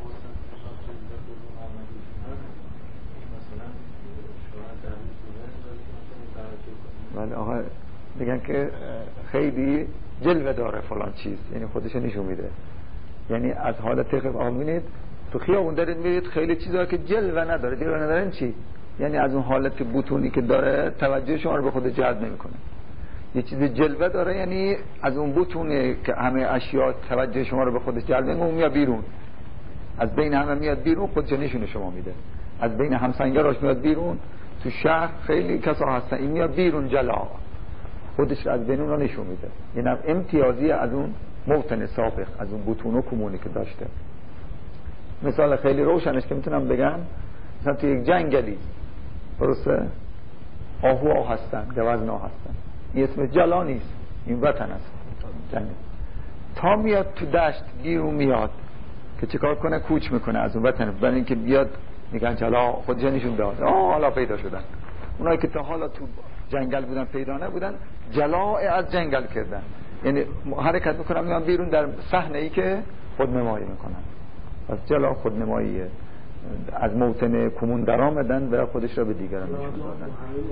بله آقا میگن که خیلی جلوه داره فلان چیز، یعنی خودش نشون میده، یعنی از حالت آقا میبینید تو خیابون دارید میرید خیلی چیزا که جلوه نداره چی؟ یعنی از اون حالت بطونی که داره توجه شما رو به خود جلب نمیکنه. یه چیز جلوه داره یعنی از اون بطونه که همه اشیا توجه شما رو به خودش جلب نمیکنه، میاد بیرون، از بین همه میاد بیرون، خودش نشون شما میده، از بین همسنگراش میاد بیرون. تو شهر خیلی کسا هستن، این میاد بیرون جلا، خودش از بین اون نشون میده، یعنی امتیازی از اون موطن سابق، از اون بطون و کمونی که داشته. مثال خیلی روشنش که میتونم بگم، مثلا تو یک جنگلی درسته آهو هستن، گوزنا هستن، این اسم جلا نیست، این وطن است جنگل. تا میاد تو دشت بیرون میاد که چیکار کنه؟ کوچ میکنه از اون وطن، برای اینکه بیاد میگن جلا خودش نشون داد، حالا پیدا شدن. اونایی که تا حالا تو جنگل بودن پیدا نبودن جلا از جنگل کردن، یعنی حرکت میکنن میان بیرون در صحنه ای که خودنمایی میکنن. پس جلا خودنماییه، از موطن کمون در آمدن و خودش را به دیگران نشون دادن.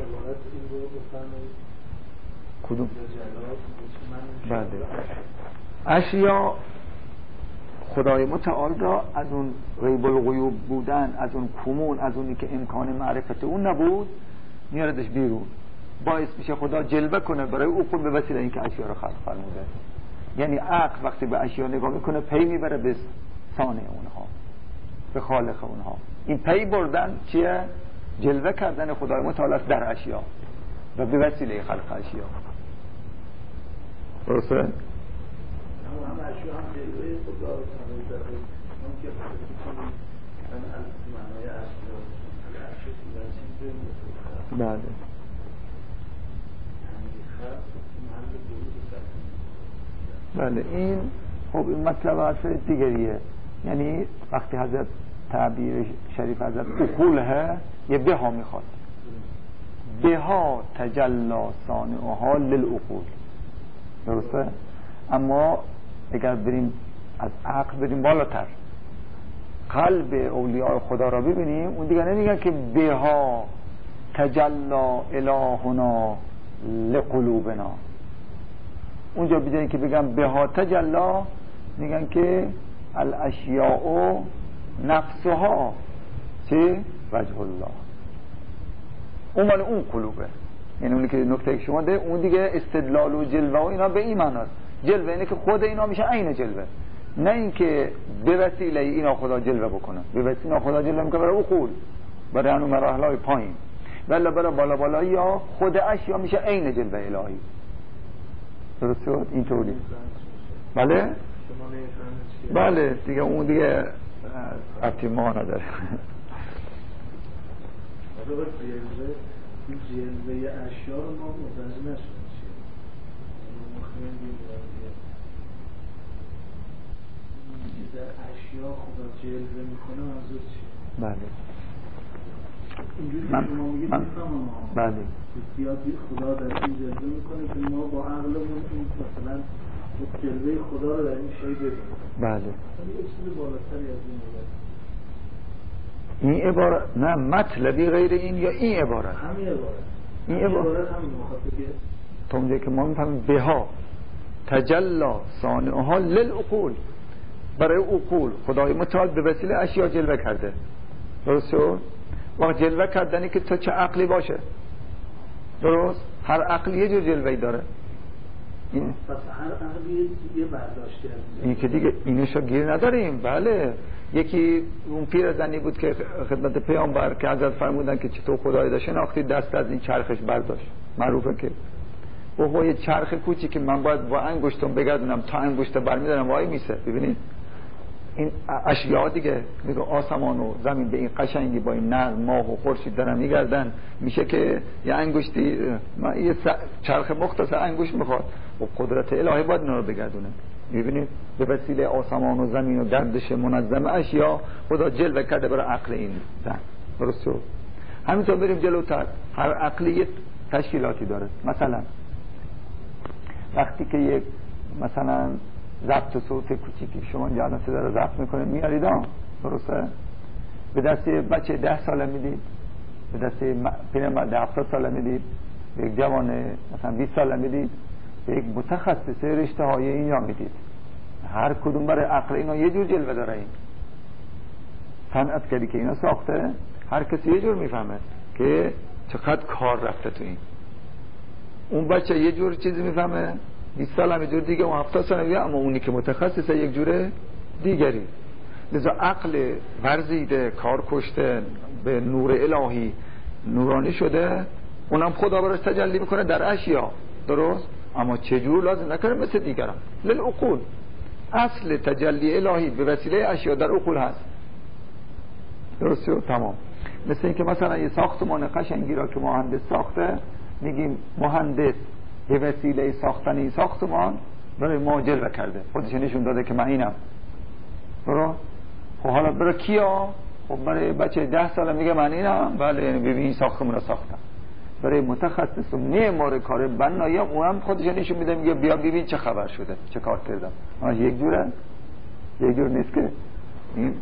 کدوم؟ بله اشیا خدای متعال را از اون غیب الغیوب بودن، از اون کمون، از اونی که امکان معرفت اون نبود میاردش بیرون، باعث میشه خدا جلوه کنه برای او خود به وسیله اینکه اشیا را خلق فرموده. یعنی عقل وقتی به اشیا نگاه میکنه پی میبره به صانع اونها، به خالق اونها. این پی بردن چیه؟ جلوه کردن خدای متعال در اشیا و به وسیله خلق اشیا. درسته؟ هم اشیا هم جلوه خدا رو تنظیم هم که معنای اشیا بله بله این خب این مطلب حرف دیگریه. یعنی وقتی حضرت تعبیر شریف حضرت اقوله یه بها میخواد، بها تجلا صانعها للعقول، درسته؟ اما اگر بریم از عقل بریم بالاتر، قلب اولیاء خدا را ببینیم، اون دیگه نمیگن که بها تجلا الهنا لقلوبنا، اونجا بجایی که بگن بها تجلا میگن که الاشیاء نفسها چه وجه الله، اون مال اون قلوبه. یعنی اونی که نکته شما ده اون دیگه استدلال و جلوه و اینا به این معناست. جلوه اینه که خود اینا میشه عین جلوه، نه اینکه به وسیله اینا خدا جلوه بکنه. به وسیله خدا جلوه میکنه برای عقول، برای اون مراحل پایین، ولی برای بالا بالایی یا خود اشیا میشه عین جلوه الهی. درست شد اینطوری؟ بله بله دیگه اون دیگه ربطی ما نداره. این جلوه اشیا رو ما متوجه نشدیم چیه، ما خیلی در اشیا خدا جلوه میکنه منظور چیه؟ بله اینجوری که شما میگید میفهمم بله زیادی خدا در این جلوه میکنه که ما با عقلمون این مثلا جلوه خدا رو در این شی ببینیم. بله ولی یه چیز بالاتری از این بود. این عبارت نه مطلبی غیر این یا این عبارت؟ همین عبارت. این عبارت همین مخاطبه که تا اونجایی که ما میفهمیم بها تجلا صانعها للعقول، برای عقول خدای متعال به وسیله اشیا جلوه کرده. درست شد؟ وقت جلوه کردنی که تا چه عقلی باشه، درست؟ هر عقلی یه جور جلوه‌ای داره. این پس هر عقلی یه برداشتی هست. این که دیگه اینشو گیر نداریم. بله یکی اون پیرزنی بود که خدمت پیامبر که حضرت فرمودن که چطور خدای داشته شناختی، دست از این چرخش برداشت. معروفه که اوه یه چرخ کوچی که من باید با انگشتم بگردونم تا انگشت برمیدارم وای میسه. ببینید این اشیاء دیگه میگه آسمان و زمین به این قشنگی با این نر ماه و خورشید دارن میگردن، میشه که یه انگشتی یه چرخ مختصر انگشت میخواد و قدرت الهی باید اینا رو بگردونه. میبینید به وسیله آسمان و زمین و گردش منظم اشیاء خدا جلوه کرده برای عقل این زن. درست شد؟ همینطور بریم جلوتر، هر عقلی یه تشکیلاتی داره. مثلا وقتی که یک مثلا ضبط صوت کوچیکی شما جان صدا رو ضبط میکنه میارید، درسته؟ به دست بچه 10 ساله میدید، به دست پیرمرد 70 ساله میدید، به یک جوان مثلا 20 ساله میدید، به یک متخصص رشته های اینا میدید. هر کدوم برای عقل اینا یه جور جلوه داره. این صنعتگری که اینا ساخته هر کسی یه جور میفهمه که چقدر کار رفته تو این. اون بچه یه جور چیزی میفهمه، 20 سال هم یه جور دیگه، اون 70 سال هم، اما اونی که متخصصه یک جور دیگری. لذا عقل ورزیده کار کشته به نور الهی نورانی شده، اونم خدا براش تجلی میکنه در اشیا. درست؟ اما چجور لازم نکنه مثل دیگران. للعقول اصل تجلی الهی به وسیله اشیا در عقول هست. درست شد؟ تمام. مثل این که مثلا یه ساختمان قشنگی را که مهندس ساخته، میگیم مهندس به وسیله ساختن این ساختمان برای ما جلوه کرده، خودش نشون داده که من اینم. برو خب حالا برای کیا؟ خب برای بچه 10 ساله میگه من اینم. بله یعنی ببین این ساختمان رو ساختم. برای متخصص و معمار کار بنایی اونم خودش نشون میده، میگه بیا ببین چه خبر شده، چه کار کردم. اما یک جوره، یک جور نیست که این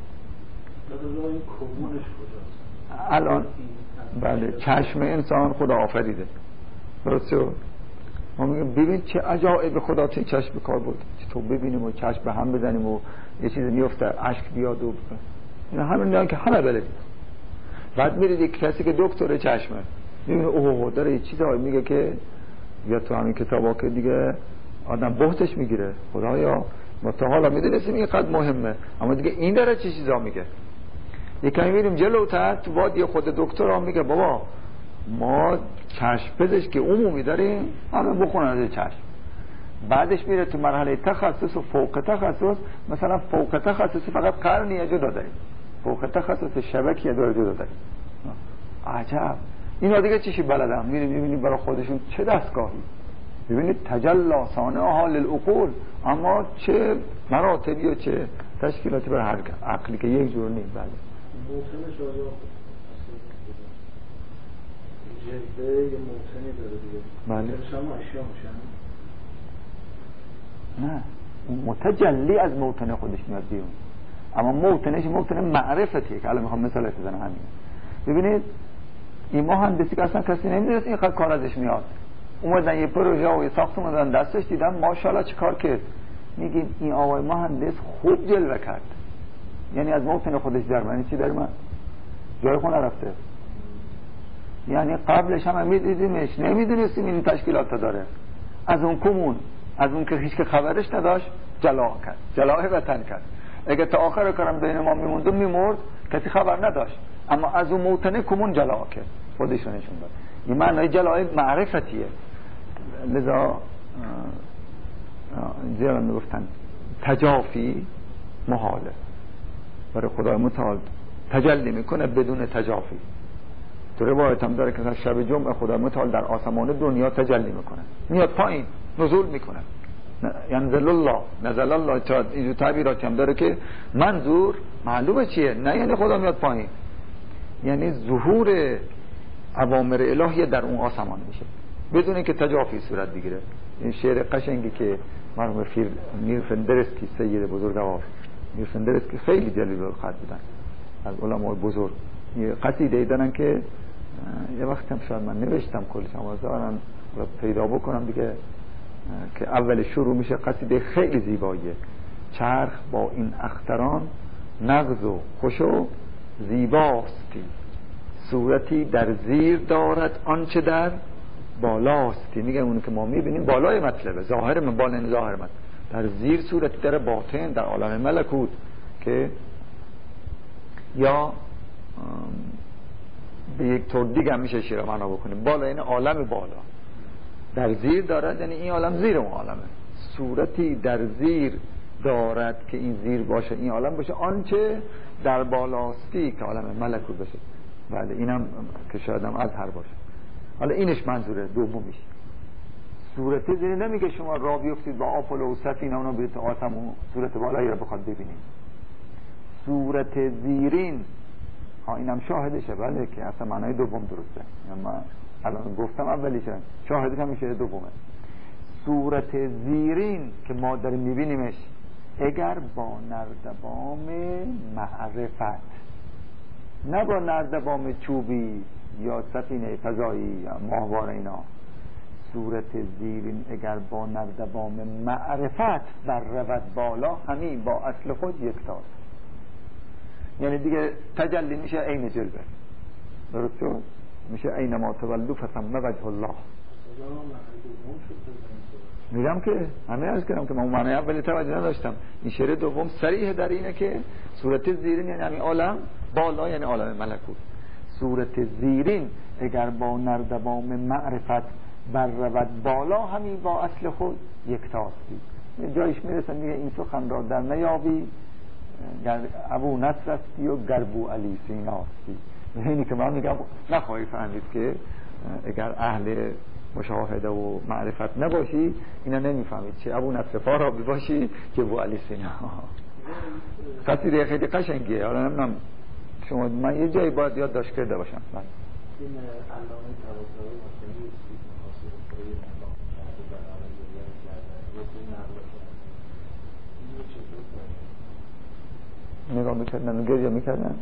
الان بله چشم انسان خدا آفریده. درست شد؟ ما میگیم ببین چه عجایب خدا چه چشم به کار بود، تو ببینیم و چشم به هم بزنیم و یه چیز میفته اشک بیاد و اینا همین که همه بلدی. بعد میرید یک کسی که دکتر چشمه میبینه اوه داره یه چیزایی میگه که یا تو همین کتابا که دیگه آدم بهتش میگیره. خدایا ما تا حالا میدونستیم اینقدر مهمه، اما دیگه این داره چه چیزا میگه. یکمی میریم جلوتر تو وادی خود دکتر هم میگه بابا ما چشم پزشکی عمومی داریم، همه بخونن از چشم. بعدش میره تو مرحله تخصص و فوق تخصص. مثلا فوق تخصص فقط قرنیه جدا داریم، فوق تخصص شبکیه داره جدا داریم. عجب اینا دیگه چیشی بلدن. میریم میبینیم برای خودشون چه دستگاهی. ببینید تجلا صانعها للعقول، اما چه مراتبی و چه تشکیلاتی برای هر عقلی که یک جور نیست. بله موطن شاید جلده یه موطنی داره دیگه. بله شما اشیا میشن؟ نه، متجلی از موطن خودش میاد بیرون، اما موطنش موطن معرفتیه که الان میخوام مثالش بزنم. همین ببینید این مهندسی که اصلا کسی نمیدونست این کار ازش میاد، اومدن یه پروژه و یه ساختمان دادن دستش، دیدن ماشاءالله چه کار کرد، میگین این آقای مهندس خوب جلوه کرد، یعنی از موطن خودش در من چی در من جای خود نرفته. یعنی قبلش هم میدیدیمش، نمیدونستیم این تشکیلات داره، از اون کمون، از اون که هیچ که خبرش نداشت جلا کرد، جلاه وطن کرد. اگه تا آخر کارم بین ما میموند میمرد کسی خبر نداشت، اما از اون موطن کمون جلا کرد، خودش رو نشون داد. این معنای جلاه معرفتیه. لذا زیرا میگفتن تجافی محاله، برای خدای متعال تجلی میکنه بدون تجافی. تو روایت هم داره که شب جمعه خدای متعال در آسمان دنیا تجلی میکنه، میاد پایین نزول میکنه، ینزل الله نزل الله. اینجور تعبیراتی هم داره که منظور معلومه چیه، نه یعنی خدا میاد پایین، یعنی ظهور اوامر الهی در اون آسمان میشه بدون اینکه تجافی صورت بگیره. این شعر قشنگی که مرحوم میر فندرسکی سید بزرگوار، میر فندرسکی خیلی جلیل القدر بودن، از علمای بزرگ، یه قصیده دارن که یه وقت هم شاید من نوشتم کلش، اما دارن پیدا بکنم دیگه، که اول شروع میشه قصیده خیلی زیباییه. چرخ با این اختران نغز و خوش و زیباستی، صورتی در زیر دارد آنچه در بالاستی. میگه اونو که ما میبینیم بالای مطلبه، ظاهر من بالا، ظاهر من در زیر صورتی در باطن در عالم ملکوت، که یا به یک طور دیگه هم میشه شیره معنا بکنیم، بالا این عالم بالا در زیر دارد، یعنی این عالم زیر اون عالمه. صورتی در زیر دارد که این زیر باشه، این عالم باشه، آنچه در بالاستی که عالم ملکوت باشه. بله اینم که شاید هم اظهر باشه. حالا اینش منظوره دومیش. صورت زیر نمیگه شما راه بیفتید با آپولو و سفینه اونا برید تا آسمون صورت بالایی رو بخواد ببینید. صورت زیرین اینم شاهدشه، بله که اصلا معنای دوم درسته، من الان گفتم اولیشه، شاهدش هم میشه دومه. صورت زیرین که ما داریم میبینیمش اگر با نردبام معرفت، نه با نردبام چوبی یا سفینه فضایی یا ماهواره اینا، صورت زیرین اگر با نردبام معرفت بر رود بالا، همین با اصل خود یکتاست. یعنی دیگه تجلی میشه عین جلوه، درست شد؟ میشه اینما تولوا فثم وجه الله. میگم که همه عرض کردم که من معنی اولی توجه نداشتم. این شعر دوم صریح در اینه که صورت زیرین یعنی همین عالم بالا، یعنی عالم ملکوت. صورت زیرین اگر با نردبام معرفت بر رود بالا، همین با اصل خود یکتاستی. جایش میرسن میگه این سخن را در نیابی ابو نصر استی و گربو علی سیناستی. اینی که من میگم نخواهی فهمید که اگر اهل مشاهده و معرفت نباشی اینا نمیفهمید، چه ابو نصر فارابی باشی که ابو علی سینا. قصیده خیلی قشنگیه. حالا نمیدونم شما، من یه جایی باید یاد داشت کرده باشم. من این علامه طباطبایی مصنوی نگاه میکردن و گریه میکردن.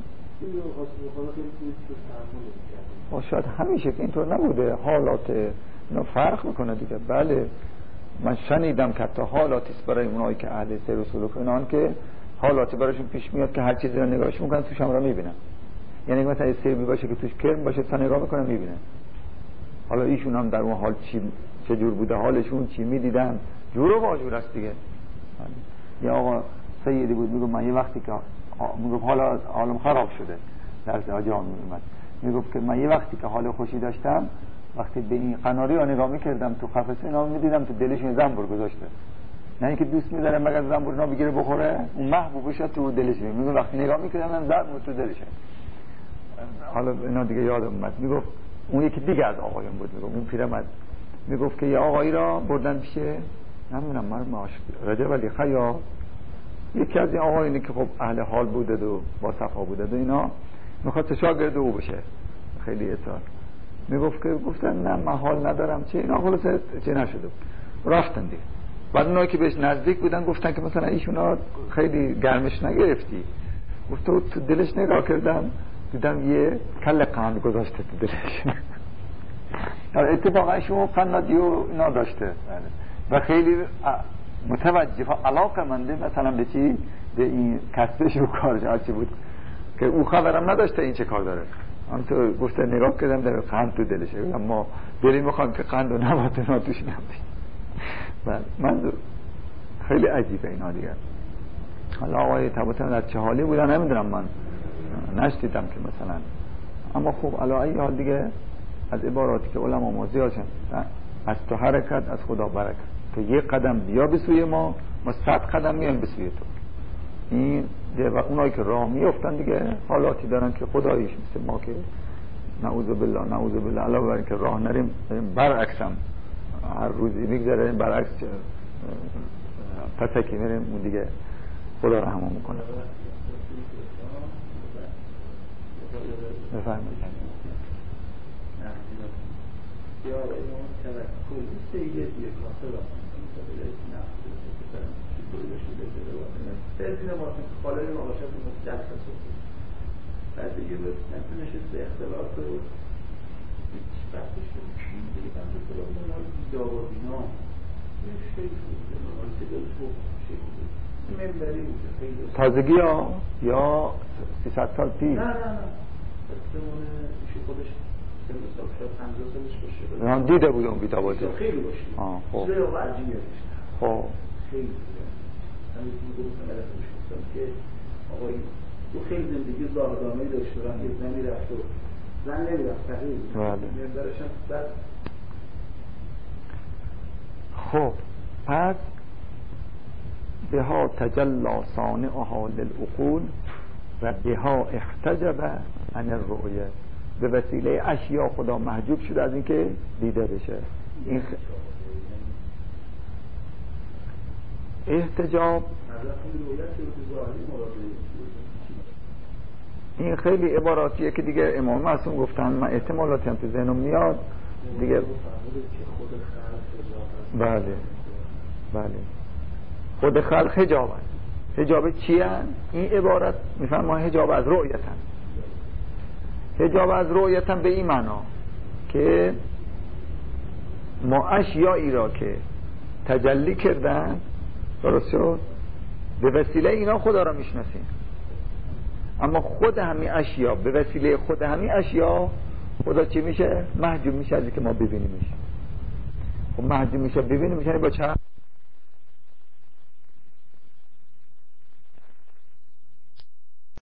شاید همیشه که اینطور نبوده، حالات اینا فرق میکنه دیگه. بله من شنیدم که حتی حالاتیست برای اونایی که اهل سیر و سلوک اینان که حالاتی برایشون پیش میاد که هر چیزی رو نگاهش میکنن توش هم را میبینن. یعنی مثلا یه سیبی باشه که توش کرم باشه تا نگاه میکنن میبینن. حالا ایشون هم در اون حال چه جور بوده، حالشون چی میدیدن، جور و واجور است دیگه. یه آقا سیدی بود میگم من یه وقتی که میگم حالا حالم خراب شده درس آجام میومد، میگفت که من یه وقتی که حال خوشی داشتم وقتی به این قناری ها نگاه میکردم تو قفسه اینا میدیدم تو دلشون زنبور گذاشته، نه اینکه دوست میداره مگر زنبور اینا بگیره بخوره، اون محبوبش تو دلش میگم وقتی نگاه میکردم من زنبور تو دلشه. حالا اینا دیگه یادم اومد. میگفت اون یکی دیگه از آقایون بود، میگفت اون پیرمرد میگفت که یه آقایی را بردن پیشه نمیدونم من رجب علی خیاط، یکی از این آقایونی که خب اهل حال بوده و با صفا بوده و اینا، میخواد شاگرد او بشه، خیلی اصرار میگفت که گفتن نه من حال ندارم چه اینا، خلاصه چه نشده رفتن دیگه. بعد اونایی که بهش نزدیک بودن گفتن که مثلا ایشونا خیلی گرمش نگرفتی؟ گفت تو دلش نگاه کردم دیدم یه کل قند گذاشته تو دلش. اتفاقا شما قنادی و اینا داشته و خیلی متوجه و علاقه منده مثلا به چی، به این کسبش و کارش هرچی بود که او خبرم نداشته این چه کار داره. همونطور گفته نگاه کردم در قند تو دلشه، اما دلی میخوام که قند و نبات اینا توش نباشه. من خیلی عجیبه اینا دیگه. حالا آقای طباطبایی در چه حالی بودن نمیدونم، من نشدیدم که مثلا، اما خب علی ای حال دیگه از عباراتی که علما ما زیاد شدن، از تو حرکت از خدا برکت، تو یک قدم بیا به سوی ما 100 قدم میان به سوی تو. این و اونایی که راه میافتن دیگه حالاتی دارن که خداییش مثل ما که نعوذ بالله علاوه بر اینکه راه نریم برعکس هم هر روزی میگذره برعکس پسکی میریم اون دیگه خدا رحمه میکنه. بفرمایید. یا اینا توکل سید یک کاسه را سرزین ما خاله ما باشه تو جلسه صبح بعد دیگه نشست به اختلاف و بعدش چی دیگه بنده خدا مال داور اینا یه شیخ بود مال که دلش بود شیخ بود منبری بود خیلی تازگی ها یا 300 سال پیش؟ نه احتمال ایشون خودش سال شاید 50 سالش باشه. من دیده بودم بی‌تاباتی. خیلی باشه. خب. خیلی عجیبه. خب. خیلی. همین گفتم گفتم که آقای تو خیلی زندگی زاهدانه داشته و یه زنی رفت و زن نمیرفت صحیح. بله. نمیدارشم بعد. خب پس بها تجلا صانعها للعقول و بها احتجب عن الرؤیه. به وسیله اشیا خدا محجوب شده از اینکه دیده بشه. این احتجاب این خیلی عباراتیه که دیگه امام معصوم گفتن، من احتمالاتی هم تو ذهنم میاد دیگه. بله خود خلق حجاب هست. حجاب چی هست؟ این عبارت میفهمم حجاب از رؤیت هست. حجاب از رؤیت هم به این معنا که ما اشیایی را که تجلی کردن درست شد به وسیله اینا خدا را میشناسیم، اما خود همین اشیا به وسیله خود همین اشیا خدا چی میشه؟ محجوب میشه از اینکه ما ببینیمش. خب محجوب میشه ببینیمش یعنی با چه